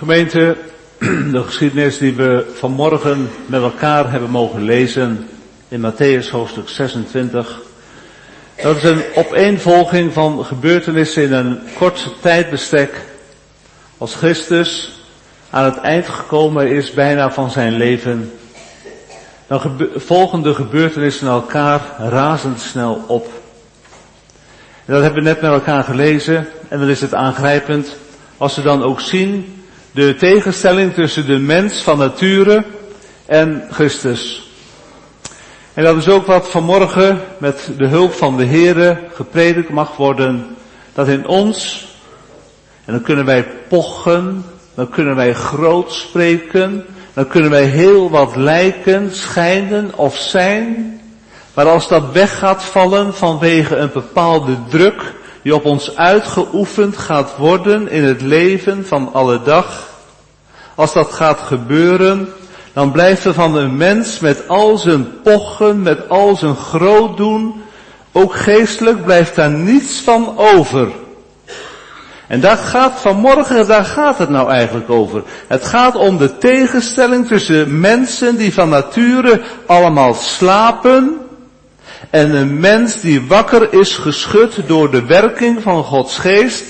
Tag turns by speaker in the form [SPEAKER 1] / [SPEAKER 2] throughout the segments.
[SPEAKER 1] Gemeente, de geschiedenis die we vanmorgen met elkaar hebben mogen lezen in Mattheüs hoofdstuk 26. Dat is een opeenvolging van gebeurtenissen in een kort tijdbestek. Als Christus aan het eind gekomen is bijna van zijn leven, dan volgen de gebeurtenissen elkaar razendsnel op. En dat hebben we net met elkaar gelezen en dan is het aangrijpend als we dan ook zien de tegenstelling tussen de mens van nature en Christus. En dat is ook wat vanmorgen met de hulp van de Heere gepredikt mag worden. Dat in ons, en dan kunnen wij pochen, dan kunnen wij groot spreken, dan kunnen wij heel wat lijken, schijnen of zijn. Maar als dat weg gaat vallen vanwege een bepaalde druk die op ons uitgeoefend gaat worden in het leven van alle dag. Als dat gaat gebeuren, dan blijft er van een mens met al zijn pochen, met al zijn groot doen, ook geestelijk blijft daar niets van over. En daar gaat het nou eigenlijk over. Het gaat om de tegenstelling tussen mensen die van nature allemaal slapen en een mens die wakker is geschud door de werking van Gods geest.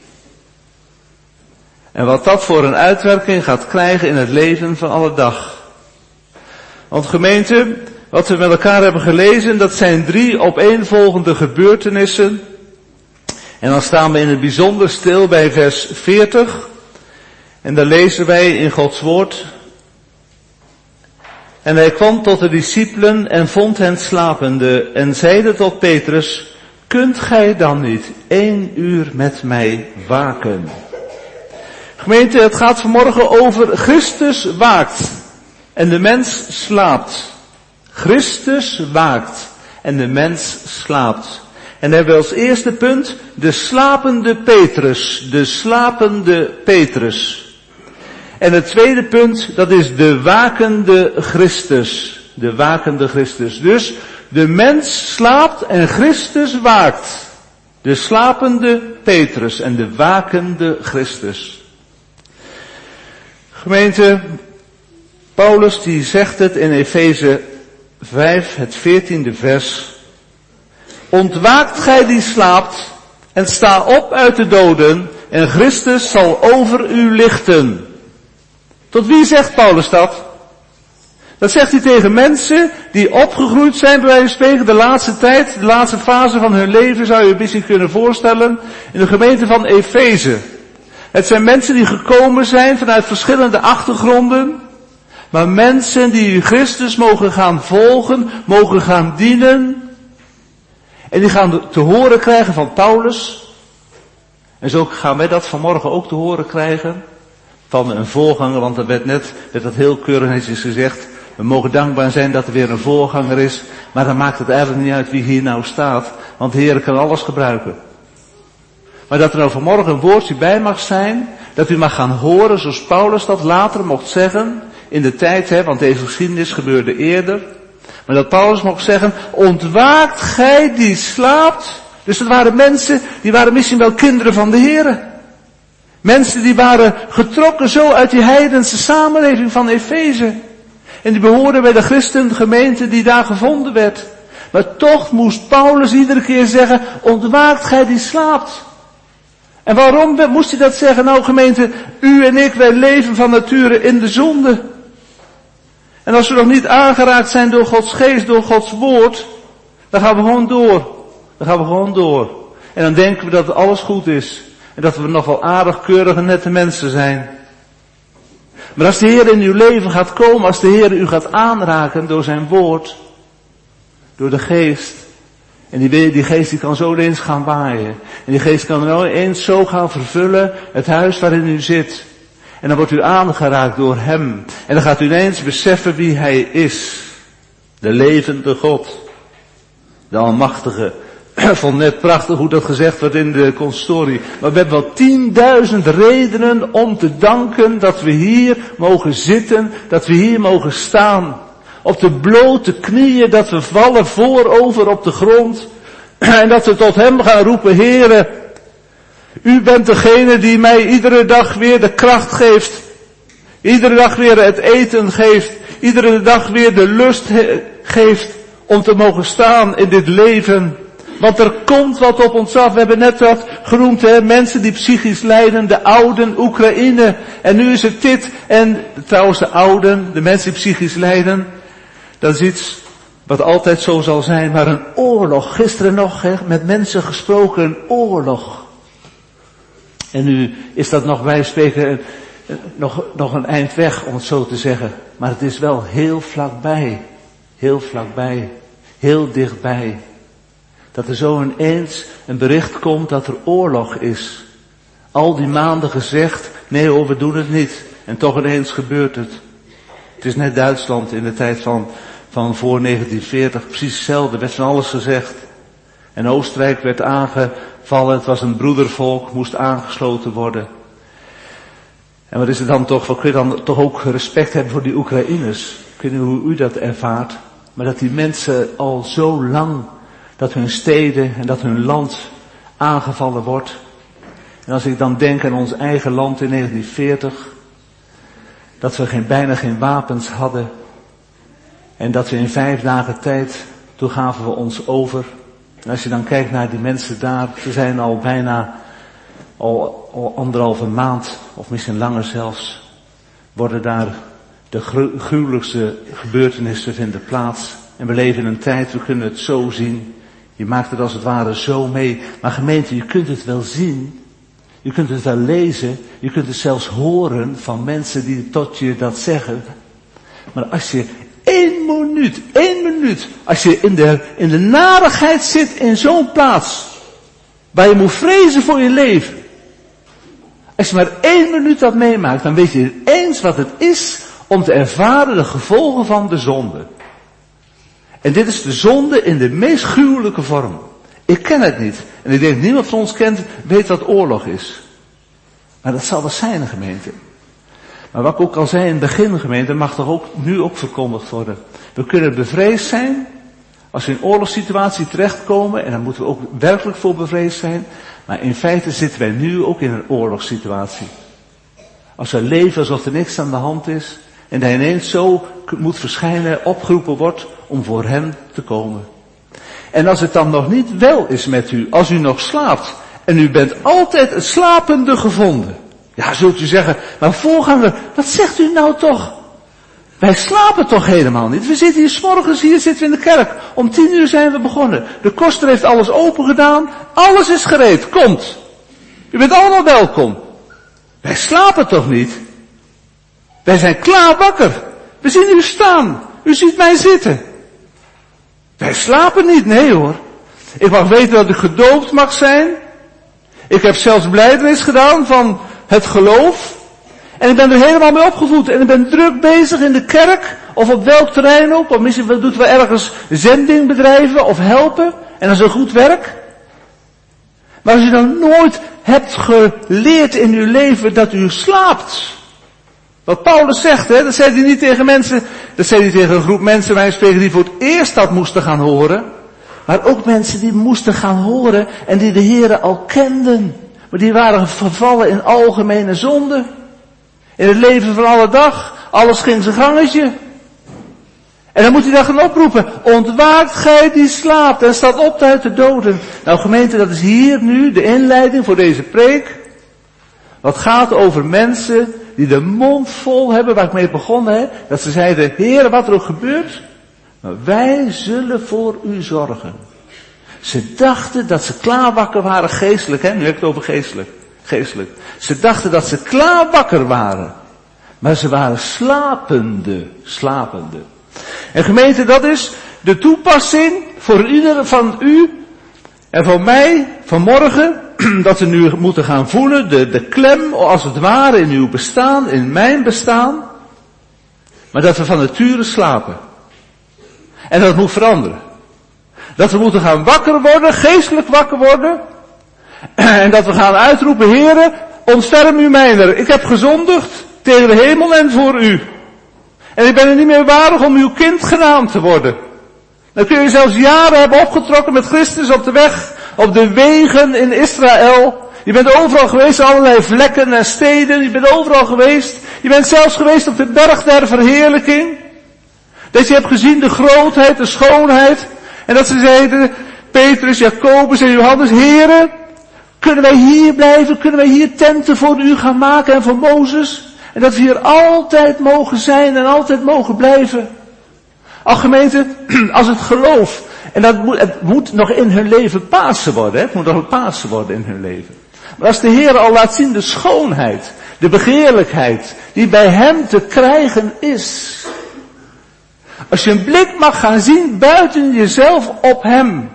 [SPEAKER 1] En wat dat voor een uitwerking gaat krijgen in het leven van alle dag. Want gemeente, wat we met elkaar hebben gelezen, dat zijn 3 opeenvolgende gebeurtenissen. En dan staan we in het bijzonder stil bij vers 40. En daar lezen wij in Gods woord. En hij kwam tot de discipelen en vond hen slapende en zeide tot Petrus, kunt gij dan niet 1 uur met mij waken? Gemeente, het gaat vanmorgen over Christus waakt en de mens slaapt. Christus waakt en de mens slaapt. En dan hebben we als eerste punt de slapende Petrus. De slapende Petrus. En het tweede punt, dat is de wakende Christus. De wakende Christus. Dus de mens slaapt en Christus waakt. De slapende Petrus en de wakende Christus. Gemeente, Paulus die zegt het in Efeze 5, het 14e vers. Ontwaakt gij die slaapt en sta op uit de doden en Christus zal over u lichten. Tot wie zegt Paulus dat? Dat zegt hij tegen mensen die opgegroeid zijn, bij wijze van spreken, de laatste tijd, de laatste fase van hun leven, zou je een beetje kunnen voorstellen, in de gemeente van Efeze. Het zijn mensen die gekomen zijn vanuit verschillende achtergronden, maar mensen die Christus mogen gaan volgen, mogen gaan dienen, en die gaan te horen krijgen van Paulus, en zo gaan wij dat vanmorgen ook te horen krijgen, van een voorganger, want er werd dat heel keurig netjes gezegd, we mogen dankbaar zijn dat er weer een voorganger is, maar dan maakt het eigenlijk niet uit wie hier nou staat, want de Heer kan alles gebruiken. Maar dat er nou vanmorgen een woordje bij mag zijn, dat u mag gaan horen zoals Paulus dat later mocht zeggen, in de tijd, want deze geschiedenis gebeurde eerder, maar dat Paulus mocht zeggen, ontwaakt gij die slaapt. Dus dat waren mensen, die waren misschien wel kinderen van de Heer. Mensen die waren getrokken zo uit die heidense samenleving van Efeze. En die behoorden bij de christengemeente die daar gevonden werd. Maar toch moest Paulus iedere keer zeggen, ontwaakt gij die slaapt. En waarom moest hij dat zeggen? Nou gemeente, u en ik, wij leven van nature in de zonde. En als we nog niet aangeraakt zijn door Gods geest, door Gods woord, dan gaan we gewoon door. Dan gaan we gewoon door. En dan denken we dat alles goed is. En dat we nog wel aardig, keurige, nette mensen zijn. Maar als de Heer in uw leven gaat komen, als de Heer u gaat aanraken door zijn woord, door de geest, en die geest die kan zo ineens gaan waaien. En die geest kan nou eens zo gaan vervullen het huis waarin u zit. En dan wordt u aangeraakt door hem. En dan gaat u ineens beseffen wie hij is. De levende God. De Almachtige. Ik vond net prachtig hoe dat gezegd werd in de consistorie. Maar we hebben wel 10.000 redenen om te danken dat we hier mogen zitten, dat we hier mogen staan. Op de blote knieën, dat we vallen voorover op de grond. En dat we tot hem gaan roepen, Heere, U bent degene die mij iedere dag weer de kracht geeft. Iedere dag weer het eten geeft. Iedere dag weer de lust geeft om te mogen staan in dit leven. Want er komt wat op ons af. We hebben net wat genoemd, hè? Mensen die psychisch lijden, de ouden, Oekraïne. En nu is het dit. En trouwens de ouden, de mensen die psychisch lijden. Dat is iets wat altijd zo zal zijn. Maar een oorlog. Gisteren nog, hè, met mensen gesproken, een oorlog. En nu is dat nog, wij spreken, nog een eind weg, om het zo te zeggen. Maar het is wel heel vlakbij. Heel vlakbij. Heel dichtbij. Dat er zo ineens een bericht komt dat er oorlog is. Al die maanden gezegd, nee hoor, we doen het niet. En toch ineens gebeurt het. Het is net Duitsland in de tijd van voor 1940, precies hetzelfde, werd van alles gezegd. En Oostenrijk werd aangevallen, het was een broedervolk, moest aangesloten worden. En wat is het dan toch, kun je dan toch ook respect hebben voor die Oekraïners? Ik weet niet hoe u dat ervaart, maar dat die mensen al zo lang, dat hun steden en dat hun land aangevallen wordt. En als ik dan denk aan ons eigen land in 1940, dat we bijna geen wapens hadden. En dat we in 5 dagen tijd, toen gaven we ons over. En als je dan kijkt naar die mensen daar, ze zijn al bijna, al 1,5 maand, of misschien langer zelfs, worden daar de gruwelijkste gebeurtenissen vinden plaats. En we leven in een tijd, we kunnen het zo zien. Je maakt het als het ware zo mee. Maar gemeente, je kunt het wel zien. Je kunt het wel lezen. Je kunt het zelfs horen van mensen die tot je dat zeggen. Maar als je 1 minuut, als je in de narigheid zit in zo'n plaats, waar je moet vrezen voor je leven. Als je maar 1 minuut dat meemaakt, dan weet je eens wat het is om te ervaren de gevolgen van de zonde. En dit is de zonde in de meest gruwelijke vorm. Ik ken het niet. En ik denk niemand van ons weet wat oorlog is. Maar dat zal wel zijn, gemeente. Maar wat ik ook al zei in het begin, gemeente, mag toch ook nu ook verkondigd worden. We kunnen bevreesd zijn als we in een oorlogssituatie terechtkomen. En daar moeten we ook werkelijk voor bevreesd zijn. Maar in feite zitten wij nu ook in een oorlogssituatie. Als we leven alsof er niks aan de hand is. En dat hij ineens zo moet verschijnen, opgeroepen wordt om voor hem te komen. En als het dan nog niet wel is met u, als u nog slaapt, en u bent altijd een slapende gevonden. Ja, zult u zeggen, maar voorganger, wat zegt u nou toch? Wij slapen toch helemaal niet? We zitten hier 's morgens, hier zitten we in de kerk. Om 10:00 zijn we begonnen. De koster heeft alles open gedaan. Alles is gereed. Komt. U bent allemaal welkom. Wij slapen toch niet? Wij zijn klaar wakker. We zien u staan. U ziet mij zitten. Wij slapen niet, nee hoor. Ik mag weten dat ik gedoopt mag zijn. Ik heb zelfs belijdenis gedaan van het geloof. En ik ben er helemaal mee opgevoed. En ik ben druk bezig in de kerk. Of op welk terrein ook. Of misschien doet wel ergens zending bedrijven of helpen. En dat is een goed werk. Maar als u dan nooit hebt geleerd in uw leven dat u slaapt. Wat Paulus zegt, hè, dat zei hij niet tegen mensen, dat zei hij tegen een groep mensen, wij spreken die voor het eerst dat moesten gaan horen. Maar ook mensen die moesten gaan horen en die de Heere al kenden. Maar die waren vervallen in algemene zonde. In het leven van alle dag, alles ging zijn gangetje. En dan moet hij daar gaan oproepen, ontwaakt gij die slaapt en staat op uit de doden. Nou gemeente, dat is hier nu de inleiding voor deze preek. Wat gaat over mensen die de mond vol hebben, waar ik mee begonnen heb, dat ze zeiden, Heer, wat er ook gebeurt, maar wij zullen voor u zorgen. Ze dachten dat ze klaar wakker waren geestelijk, hè? Nu heb ik het over geestelijk. Ze dachten dat ze klaar wakker waren, maar ze waren slapende. En gemeente, dat is de toepassing voor ieder van u en voor mij vanmorgen, dat we nu moeten gaan voelen, de klem als het ware in uw bestaan, in mijn bestaan, maar dat we van nature slapen. En dat moet veranderen. Dat we moeten gaan wakker worden, geestelijk wakker worden, en dat we gaan uitroepen, Heere, ontferm u mijner. Ik heb gezondigd tegen de hemel en voor u. En ik ben er niet meer waardig om uw kind genaamd te worden. Dan kun je zelfs jaren hebben opgetrokken met Christus op de weg, op de wegen in Israël. Je bent overal geweest, allerlei vlekken en steden. Je bent overal geweest. Je bent zelfs geweest op de berg der verheerlijking. Dat je hebt gezien de grootheid, de schoonheid. En dat ze zeiden, Petrus, Jacobus en Johannes, Heren, kunnen wij hier blijven? Kunnen wij hier tenten voor u gaan maken en voor Mozes? En dat we hier altijd mogen zijn en altijd mogen blijven. Ach gemeente, als het geloof, en het moet nog in hun leven Pasen worden, hè? Het moet nog een Pasen worden in hun leven. Maar als de Heer al laat zien de schoonheid, de begeerlijkheid, die bij hem te krijgen is. Als je een blik mag gaan zien buiten jezelf op hem.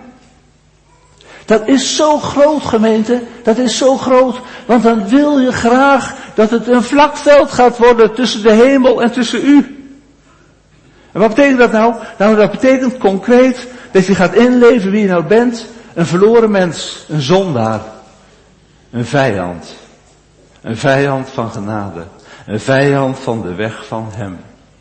[SPEAKER 1] Dat is zo groot, gemeente, dat is zo groot, want dan wil je graag dat het een vlak veld gaat worden tussen de hemel en tussen u. En wat betekent dat nou? Nou, dat betekent concreet dat je gaat inleven wie je nou bent. Een verloren mens, een zondaar, een vijand. Een vijand van genade, een vijand van de weg van hem.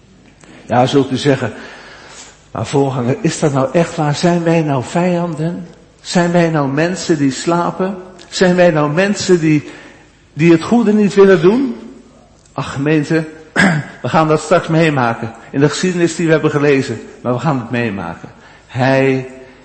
[SPEAKER 1] Ja, zult u zeggen, maar voorganger, is dat nou echt waar? Zijn wij nou vijanden? Zijn wij nou mensen die slapen? Zijn wij nou mensen die het goede niet willen doen? Ach gemeente, we gaan dat straks meemaken. In de geschiedenis die we hebben gelezen. Maar we gaan het meemaken. Hij,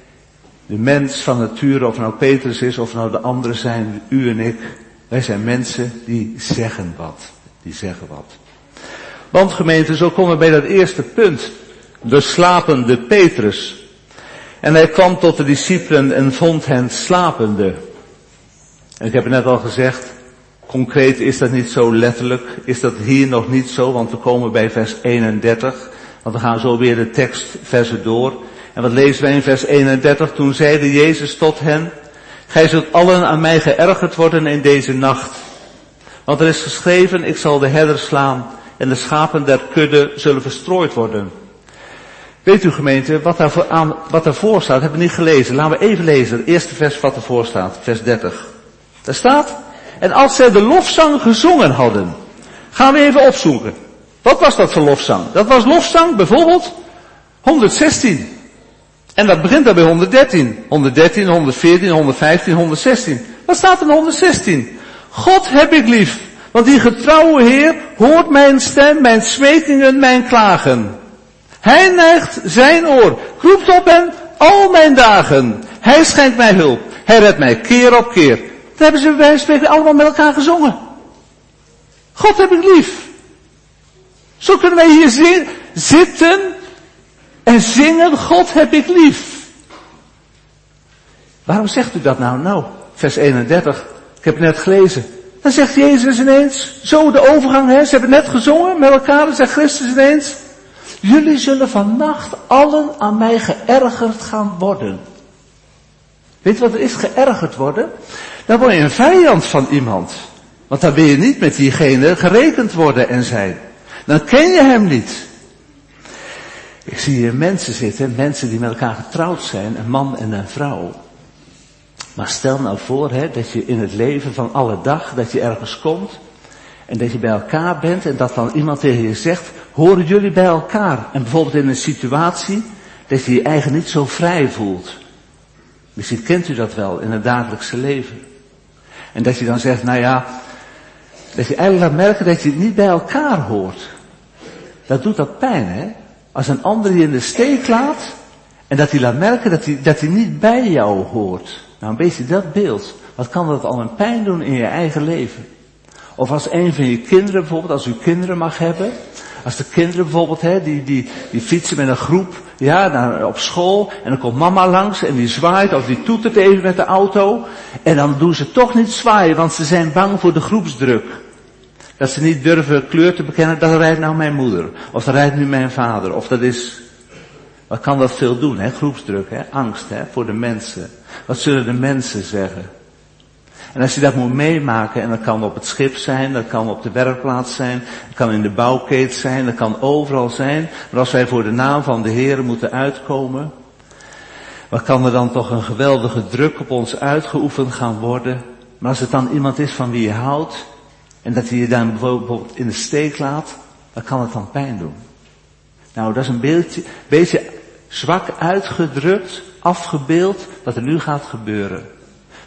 [SPEAKER 1] de mens van nature, of het nou Petrus is, of nou de anderen zijn, u en ik. Wij zijn mensen die zeggen wat. Die zeggen wat. Want gemeente, zo komen we bij dat eerste punt. De slapende Petrus. En hij kwam tot de discipelen en vond hen slapende. En ik heb het net al gezegd, concreet is dat niet zo letterlijk, is dat hier nog niet zo, want we komen bij vers 31, want we gaan zo weer de tekstversen door. En wat lezen wij in vers 31? Toen zeide Jezus tot hen, gij zult allen aan mij geërgerd worden in deze nacht. Want er is geschreven, ik zal de herder slaan en de schapen der kudde zullen verstrooid worden. Weet u gemeente, wat daarvoor staat, hebben we niet gelezen. Laten we even lezen, het eerste vers wat ervoor staat, vers 30. Daar staat, en als zij de lofzang gezongen hadden, gaan we even opzoeken. Wat was dat voor lofzang? Dat was lofzang bijvoorbeeld 116. En dat begint dan bij 113. 113, 114, 115, 116. Wat staat er in 116? God heb ik lief, want die getrouwe Heer hoort mijn stem, mijn smekingen, mijn klagen. Hij neigt zijn oor, roept op hen al mijn dagen. Hij schenkt mij hulp, hij redt mij keer op keer. Dat hebben ze bij wijze van spreken allemaal met elkaar gezongen. God heb ik lief. Zo kunnen wij hier zitten en zingen, God heb ik lief. Waarom zegt u dat nou? Nou, vers 31, ik heb het net gelezen. Dan zegt Jezus ineens, zo de overgang, hè? Ze hebben net gezongen met elkaar, dan zegt Christus ineens, jullie zullen vannacht allen aan mij geërgerd gaan worden. Weet je wat er is, geërgerd worden? Dan word je een vijand van iemand. Want dan wil je niet met diegene gerekend worden en zijn. Dan ken je hem niet. Ik zie hier mensen zitten, mensen die met elkaar getrouwd zijn, een man en een vrouw. Maar stel nou voor, hè, dat je in het leven van alle dag, dat je ergens komt, en dat je bij elkaar bent, en dat dan iemand tegen je zegt, horen jullie bij elkaar? En bijvoorbeeld in een situatie, dat je je eigen niet zo vrij voelt. Misschien kent u dat wel in het dagelijkse leven. En dat je dan zegt, nou ja, dat je eigenlijk laat merken dat je het niet bij elkaar hoort. Dat doet dat pijn, hè? Als een ander je in de steek laat, en dat hij laat merken dat hij niet bij jou hoort. Nou, een beetje dat beeld. Wat kan dat al een pijn doen in je eigen leven? Of als een van je kinderen bijvoorbeeld, als u kinderen mag hebben. Als de kinderen bijvoorbeeld, hè, die fietsen met een groep, ja, op school. En dan komt mama langs en die zwaait of die toetert even met de auto. En dan doen ze toch niet zwaaien, want ze zijn bang voor de groepsdruk. Dat ze niet durven kleur te bekennen, dat rijdt nou mijn moeder. Of dat rijdt nu mijn vader. Of dat is, wat kan dat veel doen, hè? Groepsdruk, hè? Angst, hè? Voor de mensen. Wat zullen de mensen zeggen? En als je dat moet meemaken, en dat kan op het schip zijn, dat kan op de werkplaats zijn, dat kan in de bouwkeet zijn, dat kan overal zijn. Maar als wij voor de naam van de Heer moeten uitkomen, wat kan er dan toch een geweldige druk op ons uitgeoefend gaan worden? Maar als het dan iemand is van wie je houdt, en dat hij je dan bijvoorbeeld in de steek laat, dan kan het dan pijn doen. Nou, dat is een beetje zwak uitgedrukt, afgebeeld, wat er nu gaat gebeuren.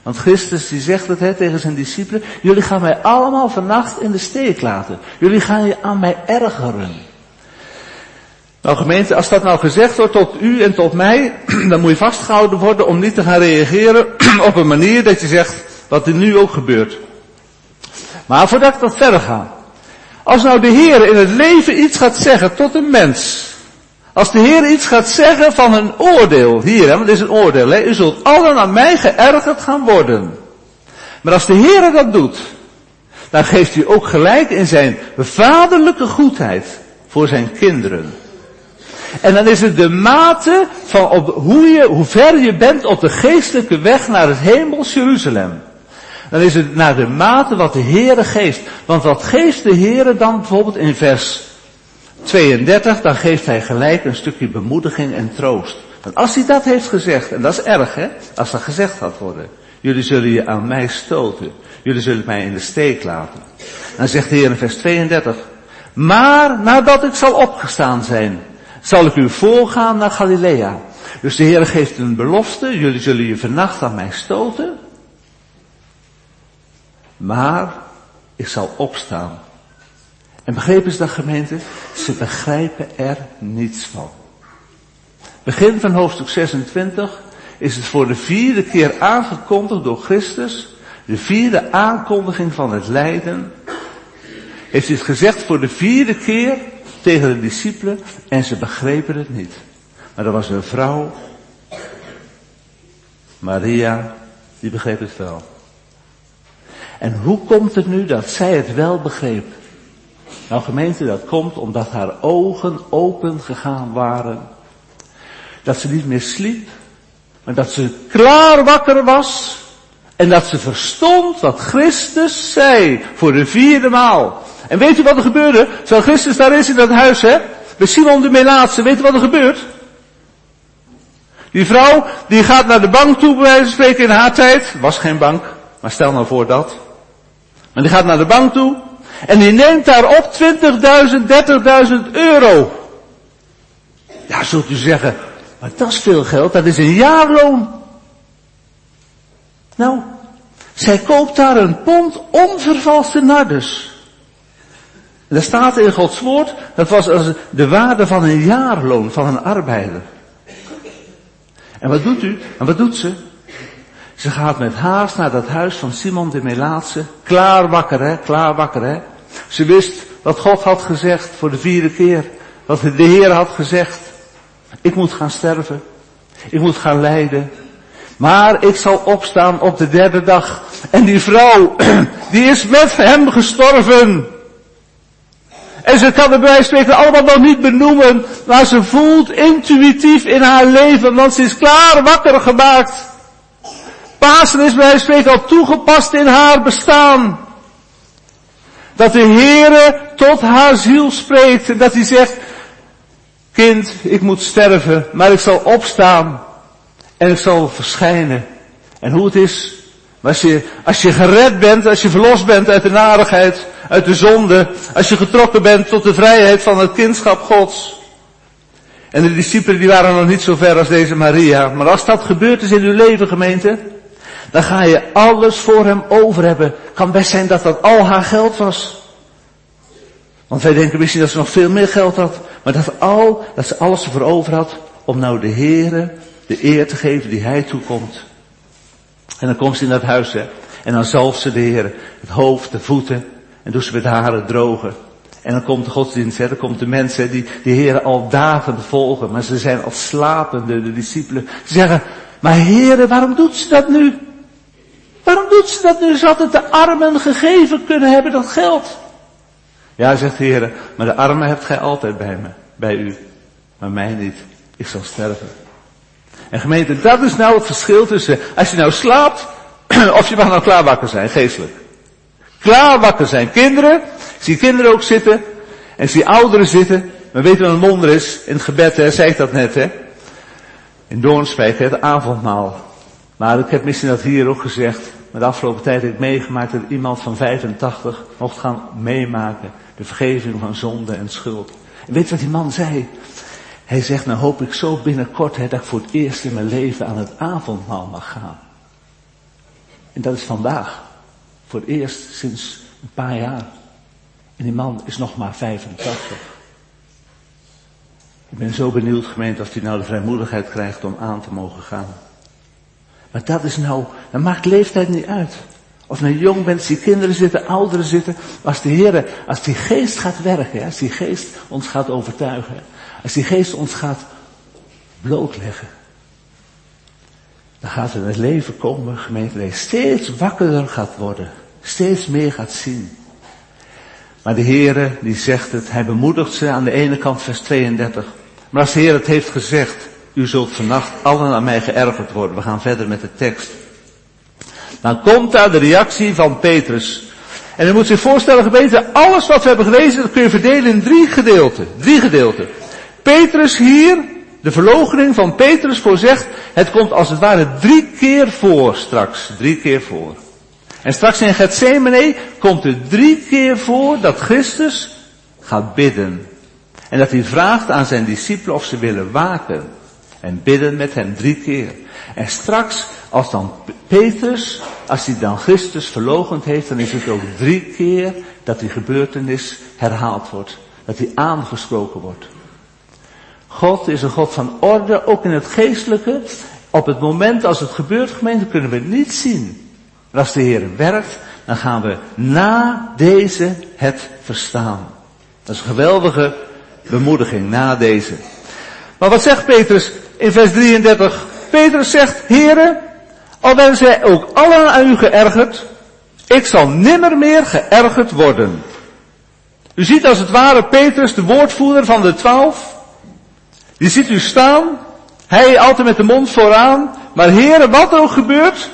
[SPEAKER 1] Want Christus die zegt het tegen zijn discipelen, jullie gaan mij allemaal vannacht in de steek laten. Jullie gaan je aan mij ergeren. Nou gemeente, als dat nou gezegd wordt tot u en tot mij, dan moet je vastgehouden worden om niet te gaan reageren op een manier dat je zegt, wat er nu ook gebeurt. Maar voordat ik dat verder ga. Als nou de Heer in het leven iets gaat zeggen tot een mens. Als de Heer iets gaat zeggen van een oordeel. Hier, want het is een oordeel. U zult allen aan mij geërgerd gaan worden. Maar als de Heer dat doet. Dan geeft hij ook gelijk in zijn vaderlijke goedheid. Voor zijn kinderen. En dan is het de mate van hoe ver je bent op de geestelijke weg naar het hemels Jeruzalem. Dan is het naar de mate wat de Heere geeft. Want wat geeft de Heere dan bijvoorbeeld in vers 32, dan geeft hij gelijk een stukje bemoediging en troost. Want als hij dat heeft gezegd, en dat is erg hè, als dat gezegd gaat worden. Jullie zullen je aan mij stoten. Jullie zullen mij in de steek laten. Dan zegt de Heer in vers 32, maar nadat ik zal opgestaan zijn, zal ik u voorgaan naar Galilea. Dus de Heer geeft een belofte, jullie zullen je vannacht aan mij stoten. Maar ik zal opstaan. En begrepen is dat gemeente? Ze begrijpen er niets van. Begin van hoofdstuk 26 is het voor de 4e keer aangekondigd door Christus. De 4e aankondiging van het lijden. Heeft hij het gezegd voor de 4e keer tegen de discipelen en ze begrepen het niet. Maar er was een vrouw, Maria, die begreep het wel. En hoe komt het nu dat zij het wel begreep? Nou gemeente, dat komt omdat haar ogen open gegaan waren. Dat ze niet meer sliep, maar dat ze klaar wakker was. En dat ze verstond wat Christus zei voor de 4e maal. En weet u wat er gebeurde? Terwijl Christus daar is in dat huis, hè? Bij Simon de Melaatse, weet u wat er gebeurt? Die vrouw, die gaat naar de bank toe, bij wijze van spreken in haar tijd. Was geen bank, maar stel nou voor dat. Maar die gaat naar de bank toe. En die neemt daarop 20.000, 30.000 euro. Ja, zult u zeggen, maar dat is veel geld, dat is een jaarloon. Nou, zij koopt daar een pond onvervalste nardus. En daar staat in Gods woord, dat was als de waarde van een jaarloon van een arbeider. En wat doet u? En wat doet ze? Ze gaat met haast naar dat huis van Simon de Melaatse. Klaar wakker hè. Ze wist wat God had gezegd voor de 4e keer. Wat de Heer had gezegd. Ik moet gaan sterven. Ik moet gaan lijden. Maar ik zal opstaan op de 3e dag. En die vrouw, die is met hem gestorven. En ze kan het bij wijze van spreken allemaal nog niet benoemen. Maar ze voelt intuïtief in haar leven. Want ze is klaar wakker gemaakt. Pasen is bij wijze van spreken al toegepast in haar bestaan. Dat de Heere tot haar ziel spreekt. En dat hij zegt, kind, ik moet sterven, maar ik zal opstaan. En ik zal verschijnen. En hoe het is, als je gered bent, als je verlost bent uit de narigheid, uit de zonde. Als je getrokken bent tot de vrijheid van het kindschap Gods. En de discipelen die waren nog niet zo ver als deze Maria. Maar als dat gebeurd is in uw leven, gemeente, dan ga je alles voor hem over hebben. Kan best zijn dat dat al haar geld was. Want wij denken misschien dat ze nog veel meer geld had. Maar dat ze alles ervoor over had om nou de Heere de eer te geven die hij toekomt. En dan komt ze in dat huis, hè. En dan zalft ze de Heere het hoofd, de voeten. En doet ze met haar haren drogen. En dan komt de godsdienst, hè. Dan komt de mensen die de Heere al dagen volgen. Maar ze zijn al slapende, de discipelen. Ze zeggen, maar Heere, waarom doet ze dat nu? Waarom doet ze dat nu? Ze had het de armen gegeven kunnen hebben, dat geld. Ja, zegt de Heer, maar de armen hebt gij altijd bij u. Maar mij niet. Ik zal sterven. En gemeente, dat is nou het verschil tussen, als je nou slaapt, of je mag nou klaar wakker zijn, geestelijk. Klaar wakker zijn. Kinderen, ik zie kinderen ook zitten, en ik zie ouderen zitten, maar weet je wat een wonder is? In het gebed, hè, zei ik dat net, hè. In Doornspijk, het avondmaal. Maar ik heb misschien dat hier ook gezegd, maar de afgelopen tijd heb ik meegemaakt dat iemand van 85 mocht gaan meemaken. De vergeving van zonde en schuld. En weet je wat die man zei? Hij zegt, nou hoop ik zo binnenkort dat ik voor het eerst in mijn leven aan het avondmaal mag gaan. En dat is vandaag. Voor het eerst sinds een paar jaar. En die man is nog maar 85. Ik ben zo benieuwd, gemeente, of hij nou de vrijmoedigheid krijgt om aan te mogen gaan. Maar dat is nou, dat maakt leeftijd niet uit. Of je nou jong bent, als die kinderen zitten, ouderen zitten. Als de Heer, als die geest gaat werken, als die geest ons gaat overtuigen. Als die geest ons gaat blootleggen. Dan gaat er het leven komen, gemeente, dat je steeds wakkerder gaat worden. Steeds meer gaat zien. Maar de Heere, die zegt het, hij bemoedigt ze aan de ene kant, vers 32. Maar als de Heer het heeft gezegd, u zult vannacht allen aan mij geërgerd worden. We gaan verder met de tekst. Dan komt daar de reactie van Petrus. En u moet zich voorstellen, gemeente, alles wat we hebben gelezen, dat kun je verdelen in 3 gedeelten. 3 gedeelten. Petrus hier, de verloochening van Petrus voorzegt, het komt als het ware 3 keer voor straks. 3 keer voor. En straks in Gethsemane komt het 3 keer voor dat Christus gaat bidden. En dat hij vraagt aan zijn discipelen of ze willen waken. En bidden met hem 3 keer. En straks, als dan Petrus, als hij dan Christus verloochend heeft, dan is het ook 3 keer dat die gebeurtenis herhaald wordt. Dat die aangesproken wordt. God is een God van orde, ook in het geestelijke. Op het moment als het gebeurt, gemeente, kunnen we het niet zien. Maar als de Heer werkt, dan gaan we na deze het verstaan. Dat is een geweldige bemoediging, na deze. Maar wat zegt Petrus in vers 33? Petrus zegt, Heere, al werden zij ook allen aan u geërgerd, ik zal nimmer meer geërgerd worden. U ziet als het ware Petrus, de woordvoerder van de 12, die ziet u staan, hij altijd met de mond vooraan, maar Heere, wat er ook gebeurt,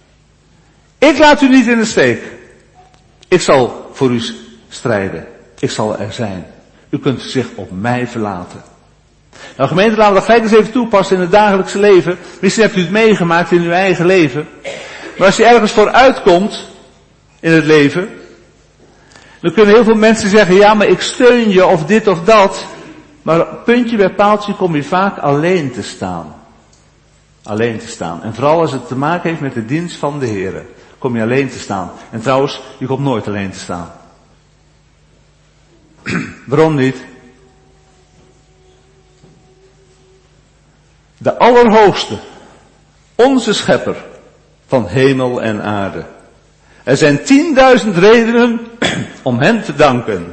[SPEAKER 1] ik laat u niet in de steek. Ik zal voor u strijden. Ik zal er zijn. U kunt zich op mij verlaten. Nou gemeente, laten we dat gelijk eens even toepassen in het dagelijkse leven. Misschien hebt u het meegemaakt in uw eigen leven. Maar als je ergens vooruit komt in het leven, dan kunnen heel veel mensen zeggen, ja maar ik steun je of dit of dat. Maar puntje bij paaltje kom je vaak alleen te staan. Alleen te staan. En vooral als het te maken heeft met de dienst van de Heer. Kom je alleen te staan. En trouwens, je komt nooit alleen te staan. Waarom niet? De Allerhoogste, onze Schepper van hemel en aarde. Er zijn 10.000 redenen om hem te danken.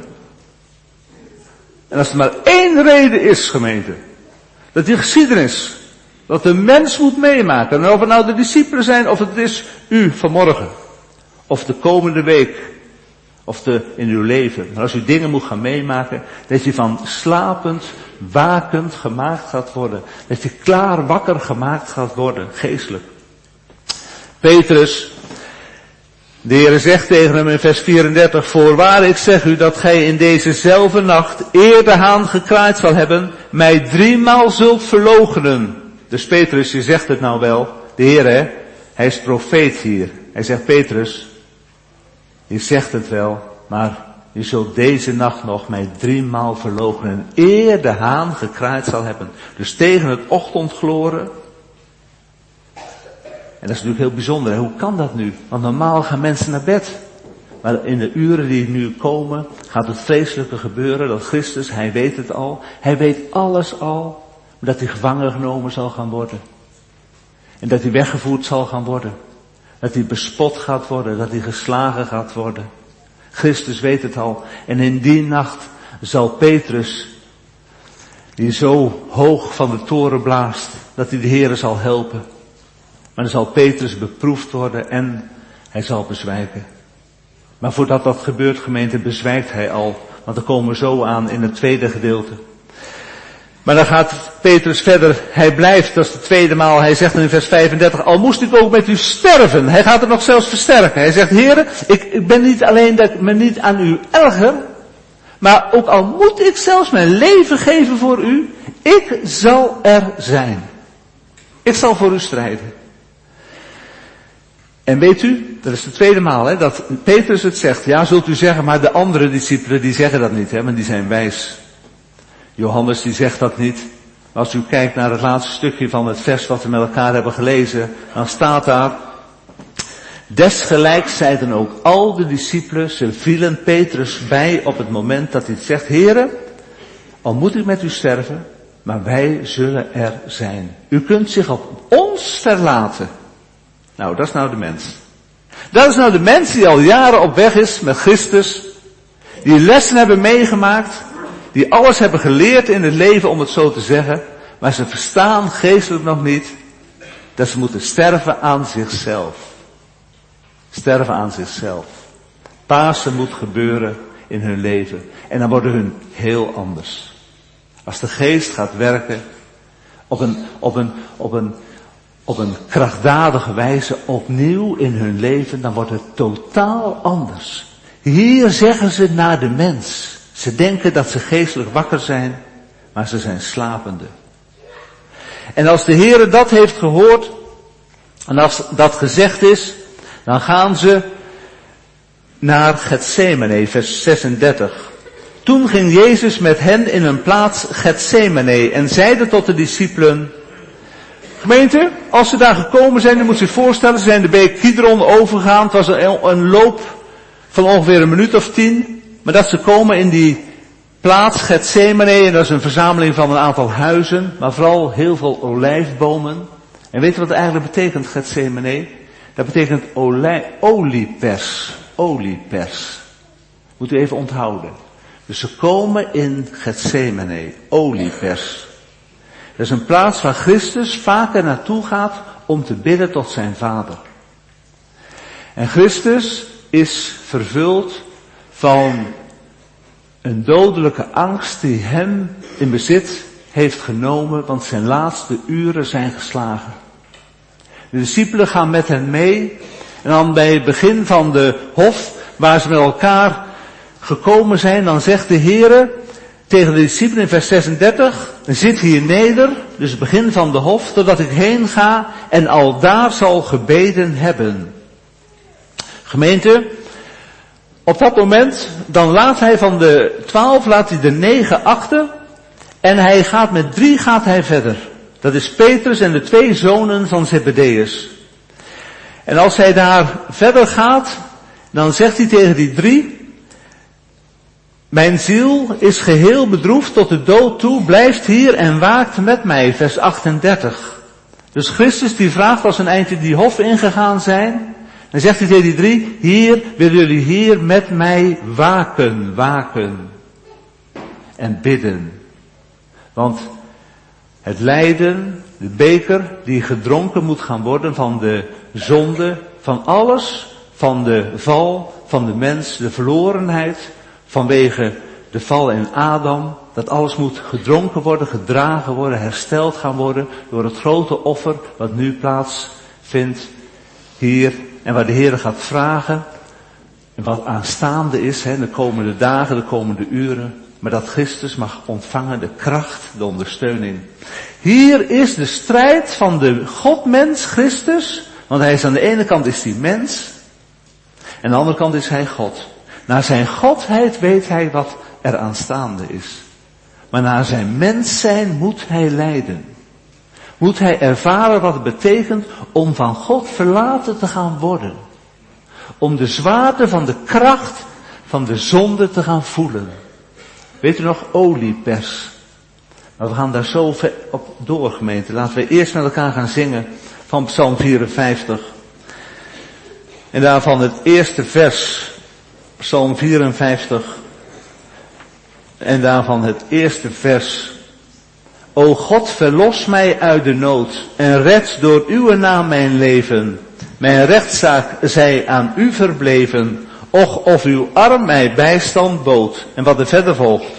[SPEAKER 1] En als er maar 1 reden is, gemeente, dat die geschiedenis, dat de mens moet meemaken, en of het nou de discipelen zijn, of het is u vanmorgen, of de komende week, of in uw leven. Maar als u dingen moet gaan meemaken, dat je van slapend, wakend gemaakt gaat worden. Dat je klaar wakker gemaakt gaat worden, geestelijk. Petrus, de Heer zegt tegen hem in vers 34, voorwaar ik zeg u dat gij in dezezelfde nacht, eer de haan gekraaid zal hebben, mij 3 maal zult verloochenen. Dus Petrus, je zegt het nou wel, de Heer hij is profeet hier. Hij zegt, Petrus, je zegt het wel, maar je zult deze nacht nog mij 3 maal verloochenen, eer de haan gekraaid zal hebben. Dus tegen het ochtendgloren. En dat is natuurlijk heel bijzonder. Hoe kan dat nu? Want normaal gaan mensen naar bed. Maar in de uren die nu komen, gaat het vreselijke gebeuren dat Christus, hij weet het al. Hij weet alles al. Dat hij gevangen genomen zal gaan worden. En dat hij weggevoerd zal gaan worden. Dat hij bespot gaat worden. Dat hij geslagen gaat worden. Christus weet het al. En in die nacht zal Petrus, die zo hoog van de toren blaast, dat hij de Heere zal helpen. Maar dan zal Petrus beproefd worden en hij zal bezwijken. Maar voordat dat gebeurt, gemeente, bezwijkt hij al. Want dan komen we zo aan in het tweede gedeelte. Maar dan gaat Petrus verder. Hij blijft, dat is de tweede maal. Hij zegt in vers 35, al moest ik ook met u sterven. Hij gaat het nog zelfs versterken. Hij zegt, Heere, ik ben niet alleen dat ik me niet aan u erger. Maar ook al moet ik zelfs mijn leven geven voor u. Ik zal er zijn. Ik zal voor u strijden. En weet u, dat is de tweede maal, dat Petrus het zegt. Ja, zult u zeggen, maar de andere discipelen die zeggen dat niet, maar die zijn wijs. Johannes die zegt dat niet. Als u kijkt naar het laatste stukje van het vers wat we met elkaar hebben gelezen, dan staat daar, Desgelijks zeiden ook al de discipelen, ze vielen Petrus bij op het moment dat hij zegt, Heere, al moet ik met u sterven, maar wij zullen er zijn. U kunt zich op ons verlaten. Nou, dat is nou de mens. Dat is nou de mens die al jaren op weg is met Christus, die lessen hebben meegemaakt, die alles hebben geleerd in het leven, om het zo te zeggen, maar ze verstaan geestelijk nog niet dat ze moeten sterven aan zichzelf. Sterven aan zichzelf. Pasen moet gebeuren in hun leven en dan worden hun heel anders. Als de geest gaat werken op een krachtdadige wijze opnieuw in hun leven, dan wordt het totaal anders. Hier zeggen ze naar de mens. Ze denken dat ze geestelijk wakker zijn, maar ze zijn slapende. En als de Heere dat heeft gehoord, en als dat gezegd is, dan gaan ze naar Getsemane, vers 36. Toen ging Jezus met hen in een plaats Getsemane en zeide tot de discipelen, gemeente, als ze daar gekomen zijn, dan moet je zich voorstellen, ze zijn de beek Kidron overgegaan. Het was een loop van ongeveer een minuut of 10. Maar dat ze komen in die plaats Getsemane, en dat is een verzameling van een aantal huizen, maar vooral heel veel olijfbomen. En weet je wat het eigenlijk betekent, Getsemane? Dat betekent oliepers. Oliepers. Moet u even onthouden. Dus ze komen in Getsemane, oliepers. Dat is een plaats waar Christus vaker naartoe gaat om te bidden tot zijn Vader. En Christus is vervuld van een dodelijke angst die hem in bezit heeft genomen, want zijn laatste uren zijn geslagen. De discipelen gaan met hen mee en dan bij het begin van de hof waar ze met elkaar gekomen zijn, dan zegt de Heere tegen de discipelen in vers 36, zit hier neder, dus het begin van de hof, totdat ik heen ga en al daar zal gebeden hebben. Gemeente, op dat moment, dan laat hij van de 12, laat hij de 9 achter en hij gaat met 3 gaat hij verder. Dat is Petrus en de 2 zonen van Zebedeus. En als hij daar verder gaat, dan zegt hij tegen die 3, mijn ziel is geheel bedroefd tot de dood toe, blijft hier en waakt met mij, vers 38. Dus Christus die vraagt als een eindje die hof ingegaan zijn, dan zegt hij tegen die 3, hier, willen jullie hier met mij waken, waken en bidden. Want het lijden, de beker die gedronken moet gaan worden van de zonde, van alles, van de val, van de mens, de verlorenheid, vanwege de val in Adam, dat alles moet gedronken worden, gedragen worden, hersteld gaan worden door het grote offer wat nu plaatsvindt hier en waar de Heer gaat vragen en wat aanstaande is, de komende dagen, de komende uren, maar dat Christus mag ontvangen, de kracht, de ondersteuning. Hier is de strijd van de Godmens Christus, want hij is aan de ene kant is hij mens, en aan de andere kant is hij God. Naar zijn Godheid weet hij wat er aanstaande is. Maar naar zijn mens zijn moet hij lijden. Moet hij ervaren wat het betekent om van God verlaten te gaan worden. Om de zwaarte van de kracht van de zonde te gaan voelen. Weet u nog, oliepers? Nou, we gaan daar zo op door, gemeente. Laten we eerst met elkaar gaan zingen van Psalm 54. En daarvan het eerste vers, Psalm 54. En daarvan het eerste vers. O God, verlos mij uit de nood en red door uw naam mijn leven. Mijn rechtszaak zij aan u verbleven. Och, of uw arm mij bijstand bood. En wat er verder volgt.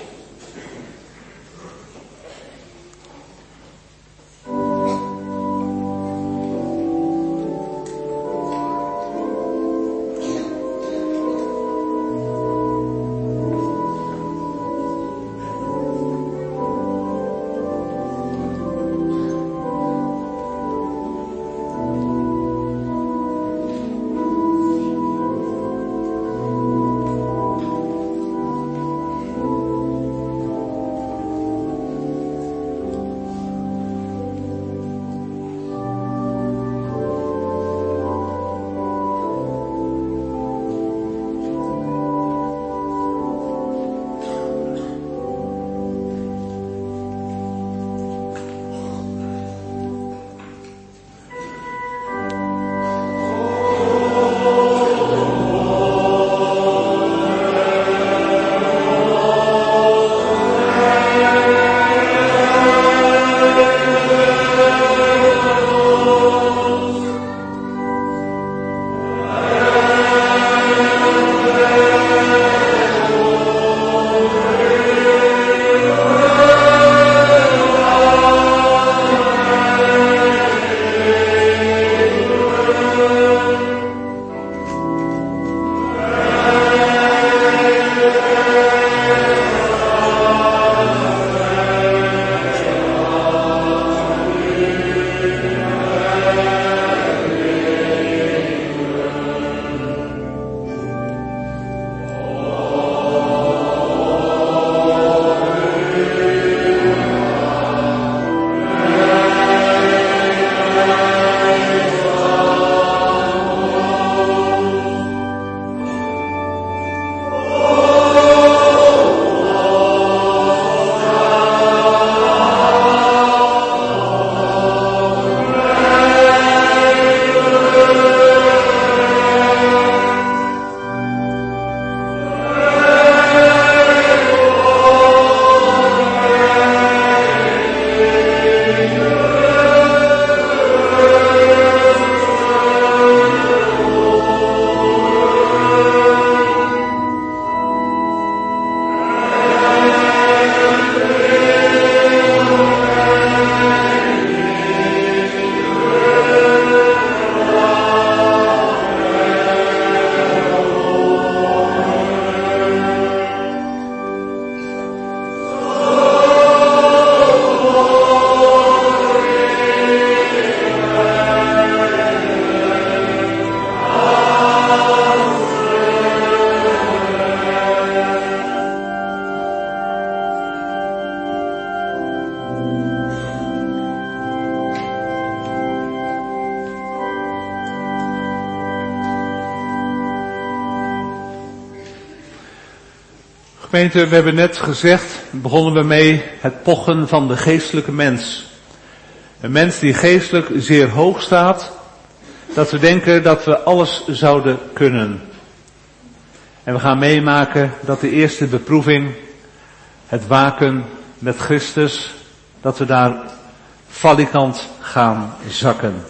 [SPEAKER 1] gemeente, we hebben net gezegd, begonnen we mee, het pochen van de geestelijke mens. Een mens die geestelijk zeer hoog staat, dat we denken dat we alles zouden kunnen. En we gaan meemaken dat de eerste beproeving, het waken met Christus, dat we daar valikant gaan zakken.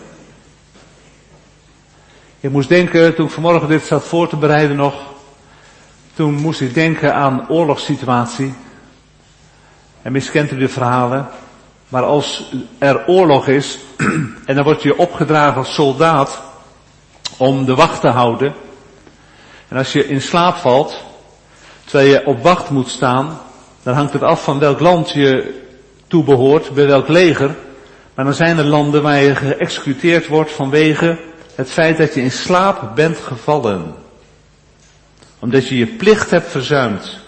[SPEAKER 1] Ik moest denken, toen ik vanmorgen dit zat voor te bereiden nog, toen moest ik denken aan oorlogssituatie. En misschien kent u de verhalen, maar als er oorlog is, en dan word je opgedragen als soldaat om de wacht te houden. En als je in slaap valt, terwijl je op wacht moet staan, dan hangt het af van welk land je toebehoort, bij welk leger. Maar dan zijn er landen waar je geëxecuteerd wordt vanwege het feit dat je in slaap bent gevallen. Omdat je je plicht hebt verzuimd.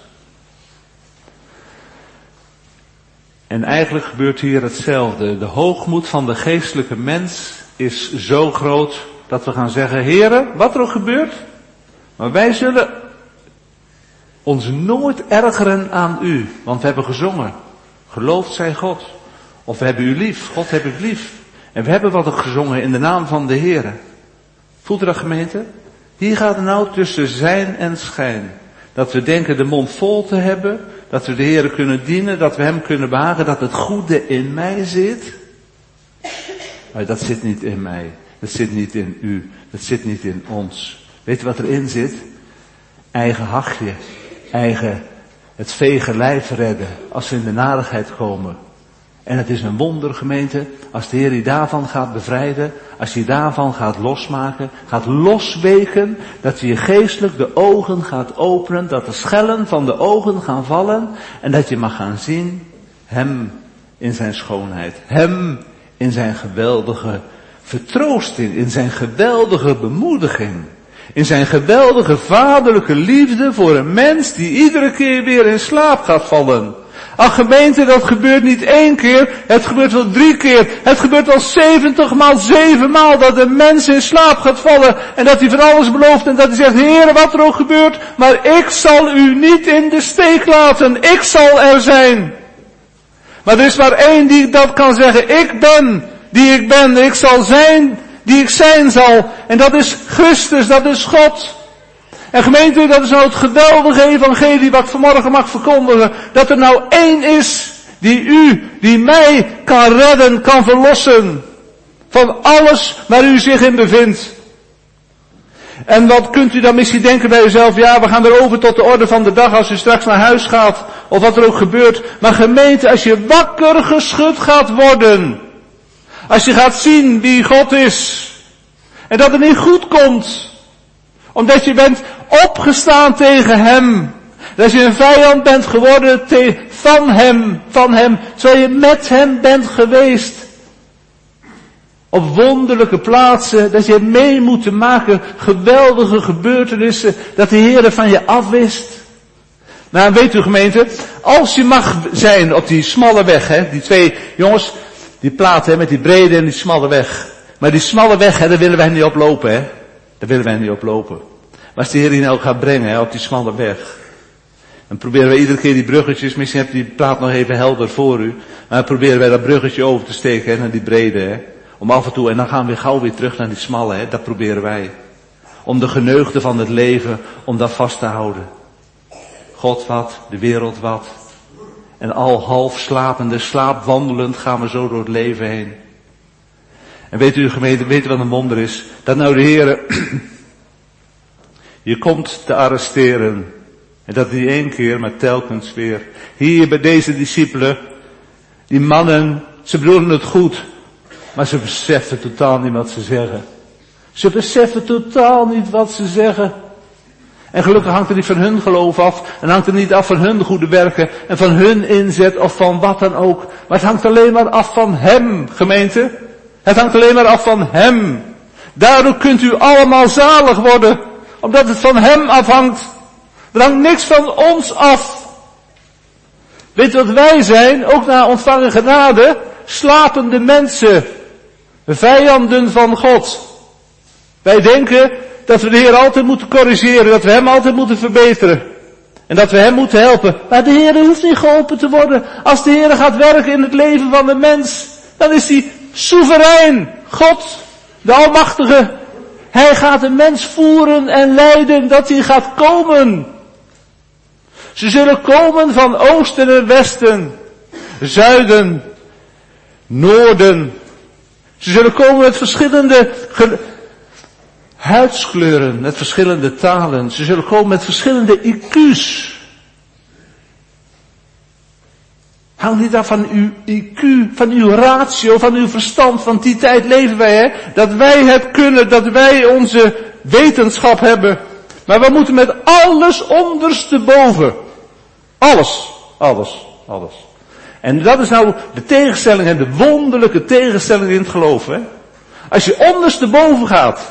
[SPEAKER 1] En eigenlijk gebeurt hier hetzelfde. De hoogmoed van de geestelijke mens is zo groot dat we gaan zeggen, Heere, wat er ook gebeurt, maar wij zullen ons nooit ergeren aan u. Want we hebben gezongen, geloofd zij God. Of we hebben u lief, God heb ik lief. En we hebben wat ook gezongen in de naam van de Heere. Voelt u dat, gemeente? Hier gaat het nou tussen zijn en schijn. Dat we denken de mond vol te hebben, dat we de Heere kunnen dienen, dat we hem kunnen behagen, dat het goede in mij zit. Maar dat zit niet in mij, dat zit niet in u, dat zit niet in ons. Weet u wat erin zit? Eigen hachje, eigen het vege lijf redden als we in de narigheid komen. En het is een wonder, gemeente, als de Heer je daarvan gaat bevrijden, als je daarvan gaat losmaken, gaat losweken, dat je geestelijk de ogen gaat openen, dat de schellen van de ogen gaan vallen en dat je mag gaan zien hem in zijn schoonheid, hem in zijn geweldige vertroosting, in zijn geweldige bemoediging, in zijn geweldige vaderlijke liefde voor een mens die iedere keer weer in slaap gaat vallen. Ach, gemeente, dat gebeurt niet 1 keer, het gebeurt wel 3 keer, het gebeurt wel 70 maal 7 maal dat een mens in slaap gaat vallen en dat hij van alles belooft en dat hij zegt, Heere, wat er ook gebeurt, maar ik zal u niet in de steek laten, ik zal er zijn. Maar er is maar 1 die dat kan zeggen, ik ben die ik ben, ik zal zijn die ik zijn zal, en dat is Christus, dat is God. En gemeente, dat is nou het geweldige evangelie wat ik vanmorgen mag verkondigen. Dat er nou 1 is die mij kan redden, kan verlossen. Van alles waar u zich in bevindt. En wat kunt u dan misschien denken bij uzelf, ja, we gaan weer over tot de orde van de dag als u straks naar huis gaat. Of wat er ook gebeurt. Maar gemeente, als je wakker geschud gaat worden. Als je gaat zien wie God is. En dat het niet goed komt. Omdat je bent opgestaan tegen hem. Dat je een vijand bent geworden van hem. Terwijl je met hem bent geweest. Op wonderlijke plaatsen. Dat je mee moet maken. Geweldige gebeurtenissen. Dat de Heere van je afwist. Nou, weet u, gemeente. Als je mag zijn op die smalle weg. Hè, die 2 jongens. Die plaat, hè, met die brede en die smalle weg. Maar die smalle weg, hè, daar willen wij niet op lopen. Hè. Daar willen wij niet op lopen. Maar als de Heer je nou gaat brengen, hè, op die smalle weg. Dan proberen wij iedere keer die bruggetjes, misschien hebt die plaat nog even helder voor u. Maar dan proberen wij dat bruggetje over te steken, hè, naar die brede, hè. Om af en toe, en dan gaan we gauw weer terug naar die smalle, hè. Dat proberen wij. Om de geneugde van het leven, om dat vast te houden. God wat, de wereld wat. En al half slapende, slaapwandelend gaan we zo door het leven heen. En weet u, gemeente, weet u wat een wonder is? Dat nou de Heer je komt te arresteren. En dat niet 1 keer, maar telkens weer. Hier bij deze discipelen, die mannen, ze bedoelen het goed. Maar ze beseffen totaal niet wat ze zeggen. Ze beseffen totaal niet wat ze zeggen. En gelukkig hangt het niet van hun geloof af. En hangt het niet af van hun goede werken. En van hun inzet of van wat dan ook. Maar het hangt alleen maar af van hem, gemeente. Het hangt alleen maar af van hem. Daardoor kunt u allemaal zalig worden. Omdat het van hem afhangt. Er hangt niks van ons af. Weet u wat wij zijn? Ook na ontvangen genade. Slapende mensen. Vijanden van God. Wij denken dat we de Heer altijd moeten corrigeren. Dat we hem altijd moeten verbeteren. En dat we hem moeten helpen. Maar de Heer hoeft niet geholpen te worden. Als de Heer gaat werken in het leven van de mens, dan is hij soeverein. God, de Almachtige. Hij gaat de mens voeren en leiden dat hij gaat komen. Ze zullen komen van oosten en westen, zuiden, noorden. Ze zullen komen met verschillende huidskleuren, met verschillende talen. Ze zullen komen met verschillende IQ's. Hou niet af van uw IQ, van uw ratio, van uw verstand. Want die tijd leven wij, hè. Dat wij het kunnen, dat wij onze wetenschap hebben. Maar we moeten met alles ondersteboven. Alles. En dat is nou de tegenstelling en de wonderlijke tegenstelling in het geloof, hè. Als je ondersteboven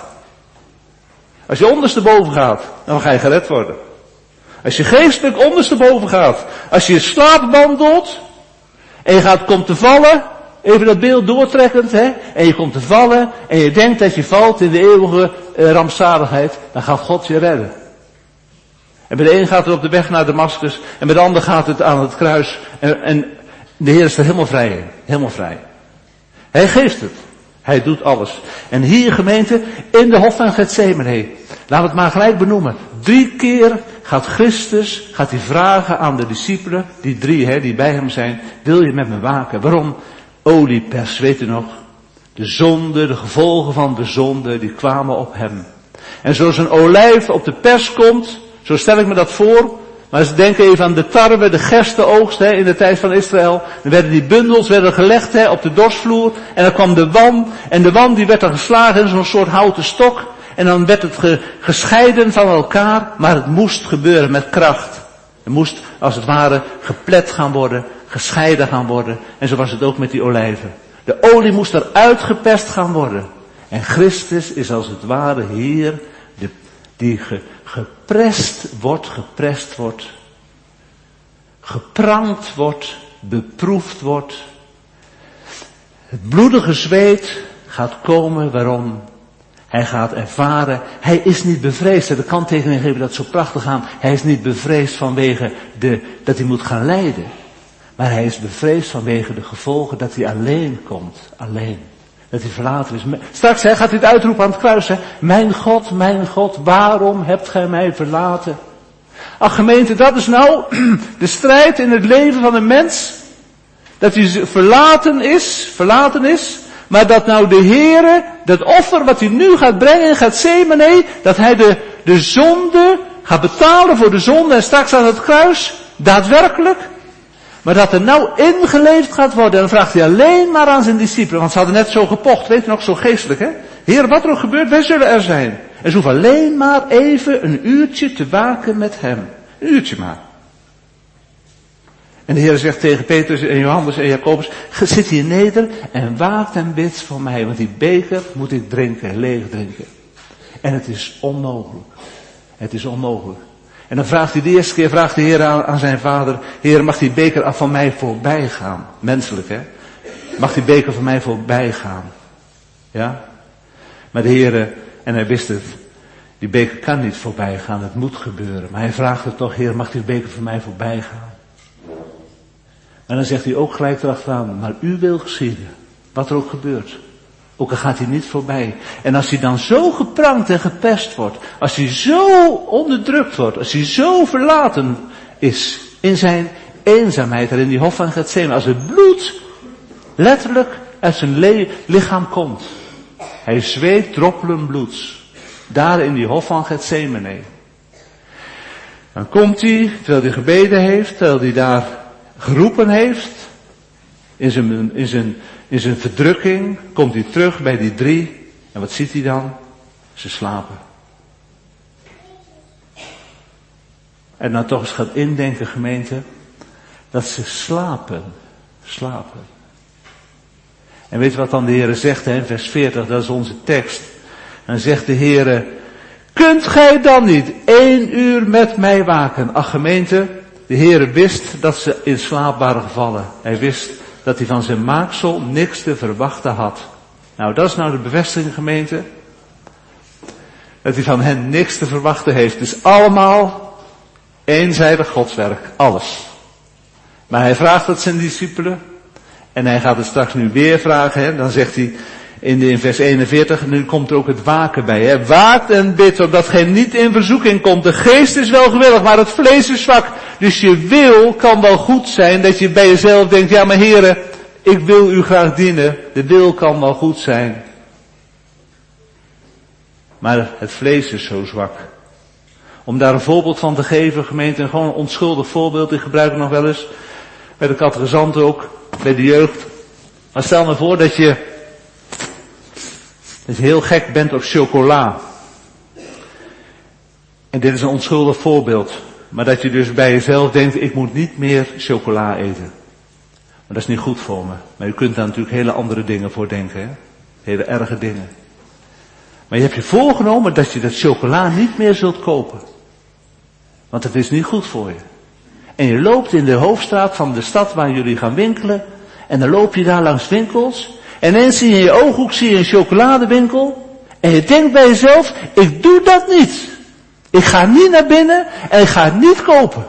[SPEAKER 1] gaat, dan ga je gered worden. Als je geestelijk ondersteboven gaat, als je slaap wandelt, en je komt te vallen, even dat beeld doortrekkend, hè, en je komt te vallen, en je denkt dat je valt in de eeuwige rampzaligheid, dan gaat God je redden. En bij de een gaat het op de weg naar Damascus, en bij de ander gaat het aan het kruis, en de Heer is er helemaal vrij. Hij geeft het. Hij doet alles. En hier gemeente, in de hof van Getsemane, laten we het maar gelijk benoemen. 3 keer gaat Christus, gaat hij vragen aan de discipelen, die 3 die bij hem zijn, wil je met me waken? Waarom? Oliepers, weet u nog? De zonde, de gevolgen van de zonde, die kwamen op hem. En zoals een olijf op de pers komt, zo stel ik me dat voor. Maar eens denken even aan de tarwe, de gerstenoogst in de tijd van Israël. Dan werden die bundels gelegd op de dorsvloer. En dan kwam de wam. En de wam die werd dan geslagen in zo'n soort houten stok. En dan werd het gescheiden van elkaar. Maar het moest gebeuren met kracht. Het moest als het ware geplet gaan worden. Gescheiden gaan worden. En zo was het ook met die olijven. De olie moest eruit geperst gaan worden. En Christus is als het ware hier die geprest wordt, geprankt wordt, beproefd wordt. Het bloedige zweet gaat komen, waarom? Hij gaat ervaren, hij is niet bevreesd. De kanttekening geven dat zo prachtig aan. Hij is niet bevreesd vanwege dat hij moet gaan lijden. Maar hij is bevreesd vanwege de gevolgen dat hij alleen komt. Alleen. Dat hij verlaten is. Straks gaat hij het uitroepen aan het kruis. Mijn God, waarom hebt gij mij verlaten? Ach gemeente, dat is nou de strijd in het leven van een mens. Dat hij verlaten is. Maar dat nou de Heere, dat offer wat hij nu gaat brengen in Getsemane, dat hij de zonde gaat betalen voor de zonde en straks aan het kruis, daadwerkelijk. Maar dat er nou ingeleefd gaat worden. En dan vraagt hij alleen maar aan zijn discipelen. Want ze hadden net zo gepocht. Weet je nog, zo geestelijk, hè? Heer, wat er ook gebeurt, wij zullen er zijn. En ze hoeven alleen maar even een uurtje te waken met hem. Een uurtje maar. En de Heer zegt tegen Petrus en Johannes en Jacobus, zit hier neder en waakt en bidt voor mij. Want die beker moet ik drinken, leeg drinken. En het is onmogelijk. Het is onmogelijk. En dan vraagt hij de eerste keer, vraagt de Heer aan zijn vader, Heer, mag die beker van mij voorbij gaan? Menselijk, hè? Mag die beker van mij voorbij gaan? Ja? Maar de Heer, en hij wist het, die beker kan niet voorbij gaan, het moet gebeuren. Maar hij vraagt het toch, Heer, mag die beker van mij voorbij gaan? En dan zegt hij ook gelijk erachteraan, maar u wil geschieden, wat er ook gebeurt. Ook al gaat hij niet voorbij. En als hij dan zo geprankt en gepest wordt, als hij zo onderdrukt wordt, als hij zo verlaten is in zijn eenzaamheid en in die hof van Getsemane, als het bloed letterlijk uit zijn lichaam komt. Hij zweet droppelen bloeds. Daar in die hof van Getsemane. Dan komt hij, terwijl hij gebeden heeft, terwijl hij daar geroepen heeft, in zijn verdrukking, komt hij terug bij die 3. En wat ziet hij dan? Ze slapen. En dan toch eens gaat indenken, gemeente, dat ze slapen. En weet je wat dan de Heer zegt, hè, in vers 40, dat is onze tekst. Dan zegt de Heer, kunt gij dan niet 1 uur met mij waken? Ach gemeente, de Heer wist dat ze in slaap waren gevallen. Hij wist dat hij van zijn maaksel niks te verwachten had. Nou, dat is nou de bevestiging, gemeente. Dat hij van hen niks te verwachten heeft. Het is allemaal Eenzijdig Godswerk, alles. Maar hij vraagt het zijn discipelen. En hij gaat het straks nu weer vragen. Hè? Dan zegt hij in vers 41, nu komt er ook het waken bij. Hè? Waakt en bidt, opdat gij niet in verzoeking komt. De geest is wel gewillig, maar het vlees is zwak. Dus je wil kan wel goed zijn, dat je bij jezelf denkt, ja maar heren, ik wil u graag dienen. De wil kan wel goed zijn. Maar het vlees is zo zwak. Om daar een voorbeeld van te geven, gemeente, gewoon een onschuldig voorbeeld, ik gebruik het nog wel eens, bij de catechisanten ook, bij de jeugd. Maar stel me voor dat je heel gek bent op chocola. En dit is een onschuldig voorbeeld. Maar dat je dus bij jezelf denkt, ik moet niet meer chocola eten. Maar dat is niet goed voor me. Maar je kunt daar natuurlijk hele andere dingen voor denken. Hè? Hele erge dingen. Maar je hebt je voorgenomen dat je dat chocola niet meer zult kopen. Want het is niet goed voor je. En je loopt in de hoofdstraat van de stad waar jullie gaan winkelen. En dan loop je daar langs winkels. En ineens zie je in je ooghoek zie je een chocoladewinkel. En je denkt bij jezelf, ik doe dat niet. Ik ga niet naar binnen en ik ga het niet kopen.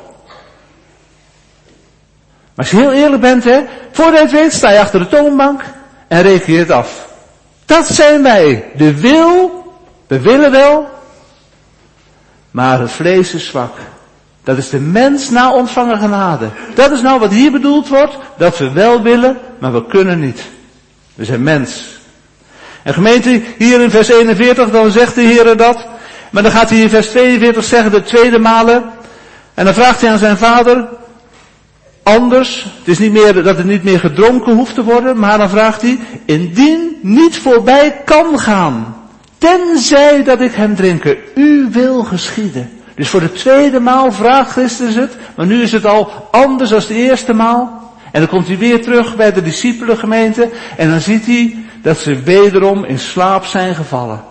[SPEAKER 1] Maar als je heel eerlijk bent, hè, voordat je het weet sta je achter de toonbank en reken je het af. Dat zijn wij. De wil, we willen wel, maar het vlees is zwak. Dat is de mens na ontvangen genade. Dat is nou wat hier bedoeld wordt, dat we wel willen, maar we kunnen niet. We zijn mens. En gemeente, hier in vers 41, dan zegt de Heer dat. Maar dan gaat hij in vers 42 zeggen, de tweede malen. En dan vraagt hij aan zijn vader, anders, het is niet meer, dat het niet meer gedronken hoeft te worden, maar dan vraagt hij, indien niet voorbij kan gaan, tenzij dat ik hem drinken, u wil geschieden. Dus voor de tweede maal vraagt Christus het, maar nu is het al anders dan de eerste maal. En dan komt hij weer terug bij de disciepelengemeente en dan ziet hij dat ze wederom in slaap zijn gevallen.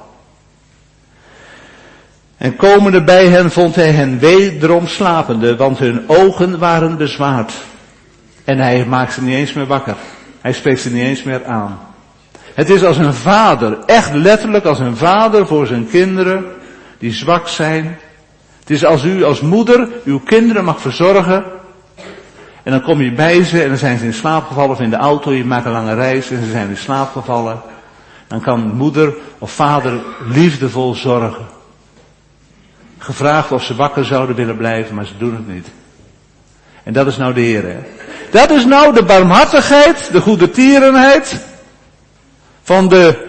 [SPEAKER 1] En komende bij hen vond hij hen wederom slapende, want hun ogen waren bezwaard. En hij maakt ze niet eens meer wakker. Hij spreekt ze niet eens meer aan. Het is als een vader, echt letterlijk als een vader voor zijn kinderen die zwak zijn. Het is als u als moeder uw kinderen mag verzorgen. En dan kom je bij ze en dan zijn ze in slaap gevallen of in de auto, je maakt een lange reis en ze zijn in slaap gevallen. Dan kan moeder of vader liefdevol zorgen. Gevraagd of ze wakker zouden willen blijven, maar ze doen het niet. En dat is nou de Heer, hè. Dat is nou de barmhartigheid, de goedertierenheid van de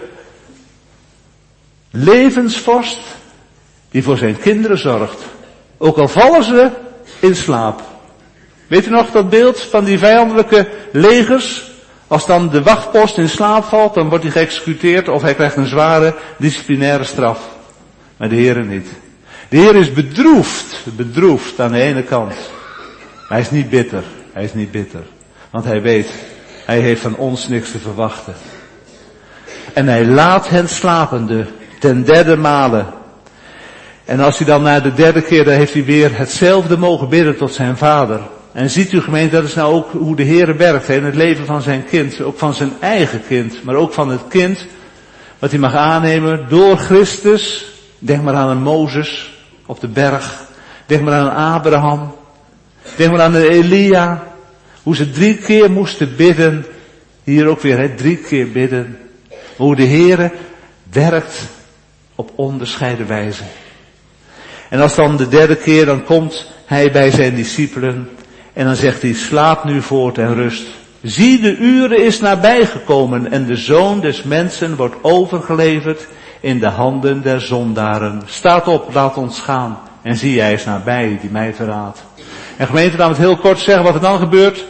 [SPEAKER 1] levensvorst die voor zijn kinderen zorgt. Ook al vallen ze in slaap. Weet u nog dat beeld van die vijandelijke legers? Als dan de wachtpost in slaap valt, dan wordt hij geëxecuteerd of hij krijgt een zware disciplinaire straf. Maar de Heer niet. De Heer is bedroefd aan de ene kant. Maar hij is niet bitter. Hij is niet bitter. Want hij weet, hij heeft van ons niks te verwachten. En hij laat hen slapende ten derde male. En als hij dan naar de derde keer, dan heeft hij weer hetzelfde mogen bidden tot zijn vader. En ziet u gemeente, dat is nou ook hoe de Heer werkt in het leven van zijn kind. Ook van zijn eigen kind, maar ook van het kind wat hij mag aannemen door Christus. Denk maar aan een Mozes op de berg. Denk maar aan een Abraham. Denk maar aan een Elia. Hoe ze 3 keer moesten bidden. Hier ook weer, 3 keer bidden. Hoe de Heer werkt op onderscheiden wijze. En als dan de derde keer, dan komt hij bij zijn discipelen. En dan zegt hij, slaap nu voort en rust. Zie, de uren is nabijgekomen en de Zoon des Mensen wordt overgeleverd in de handen der zondaren. Staat op, laat ons gaan. En zie, hij is nabij die mij verraadt. En gemeente, laten we het heel kort zeggen wat er dan gebeurt.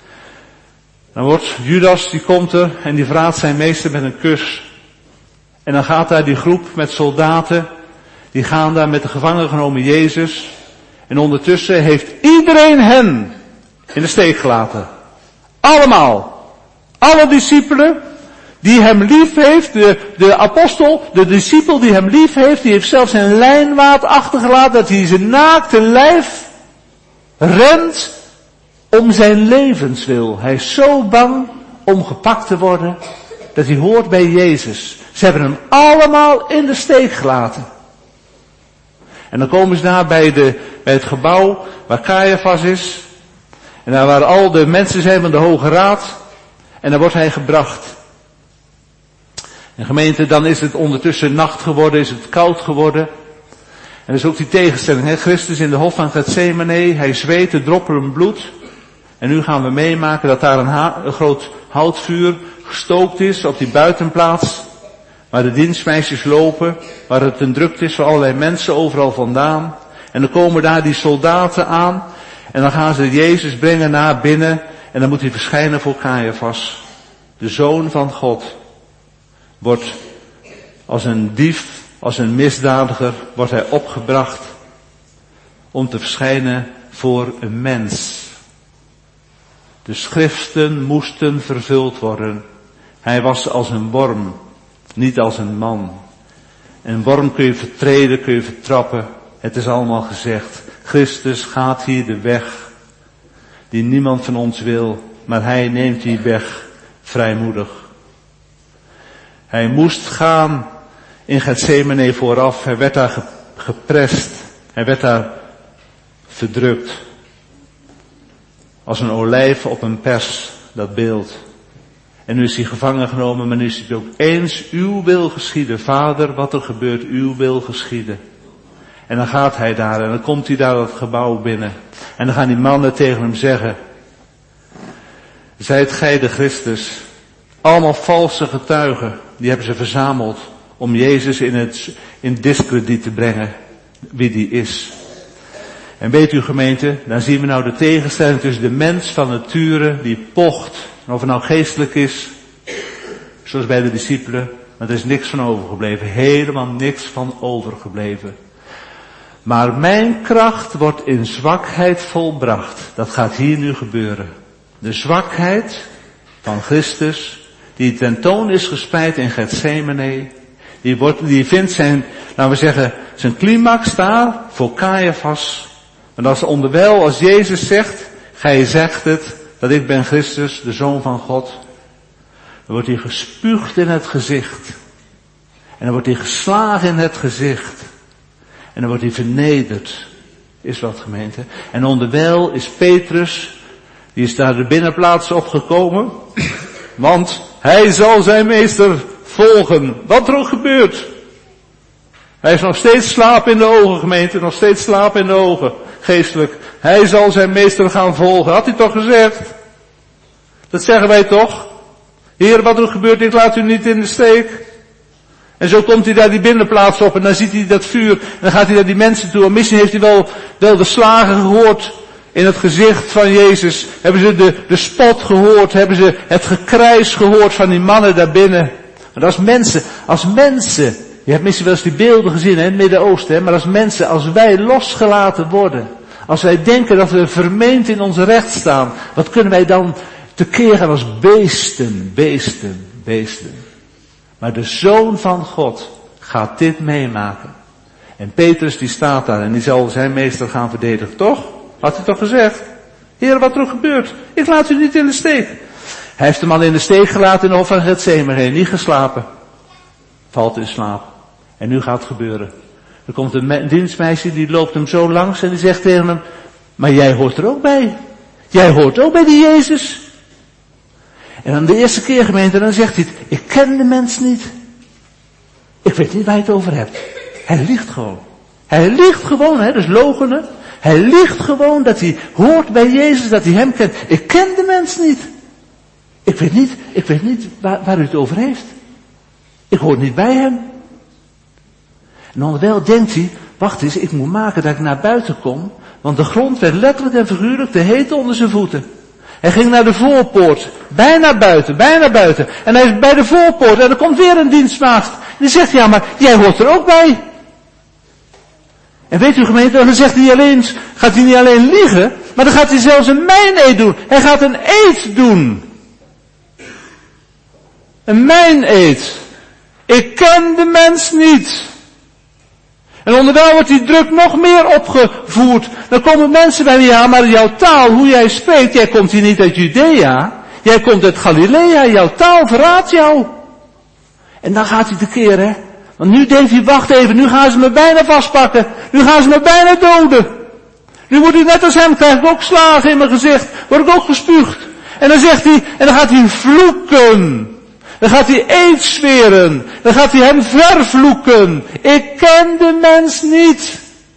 [SPEAKER 1] Dan wordt Judas, die komt er en die verraadt zijn meester met een kus. En dan gaat daar die groep met soldaten, die gaan daar met de gevangen genomen Jezus. En ondertussen heeft iedereen hen in de steek gelaten. Allemaal. Alle discipelen die hem lief heeft, de apostel, de discipel die hem lief heeft, die heeft zelfs zijn lijnwaad achtergelaten dat hij zijn naakte lijf rent om zijn levenswil. Hij is zo bang om gepakt te worden dat hij hoort bij Jezus. Ze hebben hem allemaal in de steek gelaten. En dan komen ze daar bij het gebouw waar Caiaphas is. En daar waar al de mensen zijn van de Hoge Raad. En daar wordt hij gebracht. En gemeente, dan is het ondertussen nacht geworden, is het koud geworden. En dat is ook die tegenstelling, hè? Christus in de hof van Gethsemane, hij zweet, de droppelen bloed. En nu gaan we meemaken dat daar een groot houtvuur gestookt is op die buitenplaats. Waar de dienstmeisjes lopen, waar het een drukte is voor allerlei mensen overal vandaan. En dan komen daar die soldaten aan. En dan gaan ze Jezus brengen naar binnen. En dan moet hij verschijnen voor Caiaphas. De Zoon van God wordt als een dief, als een misdadiger, wordt hij opgebracht om te verschijnen voor een mens. De schriften moesten vervuld worden. Hij was als een worm, niet als een man. Een worm kun je vertreden, kun je vertrappen. Het is allemaal gezegd. Christus gaat hier de weg die niemand van ons wil, maar hij neemt die weg vrijmoedig. Hij moest gaan in Gethsemane vooraf. Hij werd daar geprest. Hij werd daar verdrukt. Als een olijf op een pers, dat beeld. En nu is hij gevangen genomen, maar nu is het ook eens uw wil geschieden. Vader, wat er gebeurt, uw wil geschieden. En dan gaat hij daar en dan komt hij daar dat gebouw binnen. En dan gaan die mannen tegen hem zeggen: zijt gij de Christus? Allemaal valse getuigen, die hebben ze verzameld om Jezus in diskrediet te brengen, wie die is. En weet u gemeente, dan zien we nou de tegenstelling tussen de mens van nature die pocht, en of het nou geestelijk is, zoals bij de discipelen, maar er is niks van overgebleven, helemaal niks van overgebleven. Maar mijn kracht wordt in zwakheid volbracht. Dat gaat hier nu gebeuren. De zwakheid van Christus, die tentoon is gespreid in Gethsemane, die vindt zijn, laten we zeggen, zijn climax daar voor Caiaphas. En als Jezus zegt, gij zegt het, dat ik ben Christus, de Zoon van God, dan wordt hij gespuugd in het gezicht. En dan wordt hij geslagen in het gezicht. En dan wordt hij vernederd. Is wat, gemeente. En onderwijl is Petrus, die is daar de binnenplaats opgekomen, want hij zal zijn meester volgen, wat er ook gebeurt. Hij is nog steeds slaap in de ogen, gemeente, nog steeds slaap in de ogen, geestelijk. Hij zal zijn meester gaan volgen, had hij toch gezegd? Dat zeggen wij toch? Heer, wat er ook gebeurt, ik laat u niet in de steek. En zo komt hij daar die binnenplaats op en dan ziet hij dat vuur en dan gaat hij naar die mensen toe. En misschien heeft hij wel de slagen gehoord in het gezicht van Jezus. Hebben ze de spot gehoord, hebben ze het gekrijs gehoord van die mannen daarbinnen. En als mensen, je hebt misschien wel eens die beelden gezien in het Midden-Oosten, maar als wij losgelaten worden, als wij denken dat we vermeend in ons recht staan, wat kunnen wij dan tekeer gaan als beesten. Maar de Zoon van God gaat dit meemaken. En Petrus die staat daar en die zal zijn meester gaan verdedigen, toch? Had hij toch gezegd? Heer, wat er ook gebeurt, ik laat u niet in de steek. Hij heeft hem al in de steek gelaten in de hof van Gethsemane, niet geslapen. Valt in slaap. En nu gaat het gebeuren. Er komt een dienstmeisje, die loopt hem zo langs en die zegt tegen hem: maar jij hoort er ook bij. Jij hoort ook bij die Jezus. En dan de eerste keer, gemeente, dan zegt hij: ik ken de mens niet. Ik weet niet waar je het over hebt. Hij liegt gewoon. Hij liegt gewoon, hè, dus loochenen. Hij liegt gewoon dat hij hoort bij Jezus, dat hij hem kent. Ik ken de mens niet. Ik weet niet waar u het over heeft. Ik hoor niet bij hem. En onderwijl denkt hij: wacht eens, ik moet maken dat ik naar buiten kom, want de grond werd letterlijk en figuurlijk te heet onder zijn voeten. Hij ging naar de voorpoort, bijna buiten. En hij is bij de voorpoort en er komt weer een dienstmaagd. En die zegt: ja, maar jij hoort er ook bij. En weet u, gemeente, dan gaat hij niet alleen liegen, maar dan gaat hij zelfs een meineed doen. Hij gaat een eed doen. Een meineed. Ik ken de mens niet. En onderwijl wordt die druk nog meer opgevoerd. Dan komen mensen bij: ja, maar jouw taal, hoe jij spreekt, jij komt hier niet uit Judea. Jij komt uit Galilea, jouw taal verraadt jou. En dan gaat hij tekeer, hè. Want nu denkt hij, wacht even, nu gaan ze me bijna vastpakken. Nu gaan ze me bijna doden. Nu moet ik net als hem, krijg ik ook slagen in mijn gezicht. Word ik ook gespuugd. En dan zegt hij, en dan gaat hij vloeken. Dan gaat hij eed zweren. Dan gaat hij hem vervloeken. Ik ken de mens niet.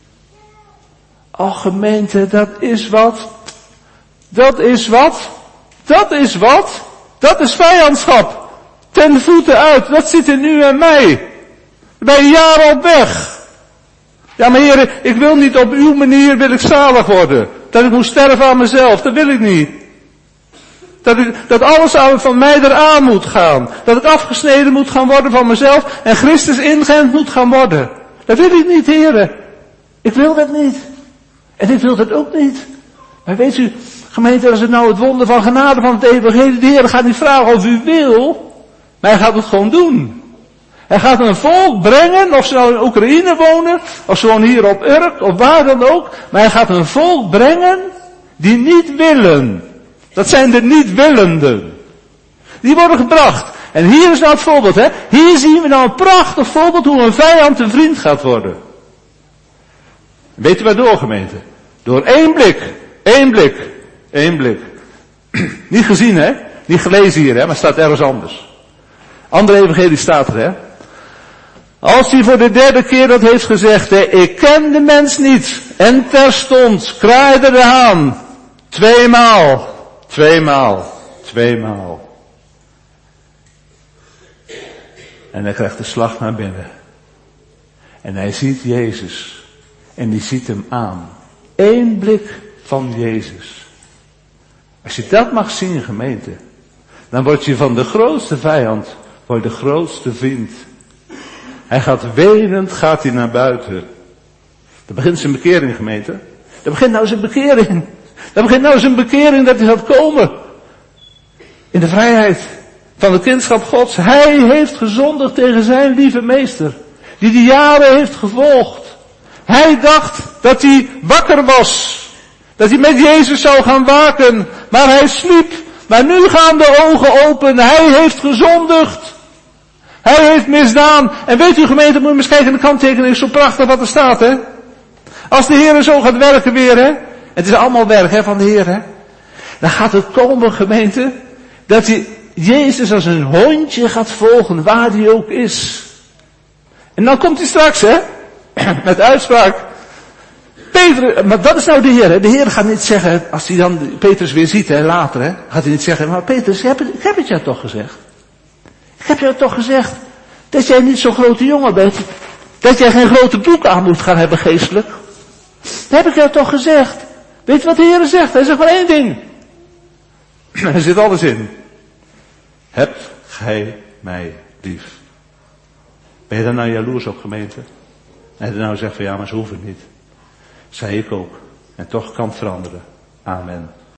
[SPEAKER 1] Oh gemeente, dat is wat. Dat is wat. Dat is wat. Dat is vijandschap. Ten voeten uit. Dat zit in u en mij. Ben je jaren op weg. Ja maar heren, ik wil niet op uw manier wil ik zalig worden. Dat ik moet sterven aan mezelf. Dat wil ik niet. Dat alles van mij eraan moet gaan. Dat ik afgesneden moet gaan worden van mezelf. En Christus ingeënt moet gaan worden. Dat wil ik niet, heren. Ik wil dat niet. En ik wil dat ook niet. Maar weet u, gemeente, als het nou het wonder van genade van het evangelie, de Heer gaat niet vragen of u wil, maar hij gaat het gewoon doen. Hij gaat een volk brengen, of ze nou in Oekraïne wonen, of ze wonen hier op Urk, of waar dan ook, maar hij gaat een volk brengen die niet willen. Dat zijn de niet-willenden. Die worden gebracht. En hier is nou het voorbeeld, hè. Hier zien we nou een prachtig voorbeeld hoe een vijand een vriend gaat worden. Weet u waardoor, gemeente? Door één blik. Één blik. Één blik. Niet gezien, hè? Niet gelezen hier, hè? Maar staat ergens anders. Andere evangelie staat er, hè? Als hij voor de derde keer dat heeft gezegd, hè, ik ken de mens niet. En terstond kraaide de haan. 2 maal. 2 maal. 2 maal. En hij krijgt de slag naar binnen. En hij ziet Jezus. En die ziet hem aan. Eén blik van Jezus. Als je dat mag zien, gemeente, dan word je van de grootste vijand, word je de grootste vriend. Hij gaat wenend, gaat hij naar buiten. Dat begint zijn bekering, gemeente. Dat begint nou zijn bekering. Dat begint nou zijn bekering dat hij gaat komen. In de vrijheid van het kindschap Gods. Hij heeft gezondigd tegen zijn lieve meester. Die de jaren heeft gevolgd. Hij dacht dat hij wakker was. Dat hij met Jezus zou gaan waken. Maar hij sliep. Maar nu gaan de ogen open. Hij heeft gezondigd. Hij heeft misdaan. En weet u gemeente, moet je eens kijken in de kanttekening. Zo prachtig wat er staat, hè. Als de Heer zo gaat werken weer, hè. Het is allemaal werk, hè, van de Heer, hè. Dan gaat het komen, gemeente, dat hij Jezus als een hondje gaat volgen, waar hij ook is. En dan komt hij straks, hè, met uitspraak. Petrus, maar dat is nou de Heer, hè. De Heer gaat niet zeggen, als hij dan Petrus weer ziet, hè, later, hè, gaat hij niet zeggen, maar Petrus, ik heb het jou toch gezegd. Ik heb jou toch gezegd, dat jij niet zo'n grote jongen bent. Dat jij geen grote broek aan moet gaan hebben geestelijk. Dat heb ik jou toch gezegd. Weet je wat de Heer zegt? Hij zegt maar één ding. Er zit alles in. Hebt gij mij lief? Ben je daar nou jaloers op, gemeente? En hij nou zegt van ja, maar ze hoeven het niet. Zei ik ook. En toch kan het veranderen. Amen.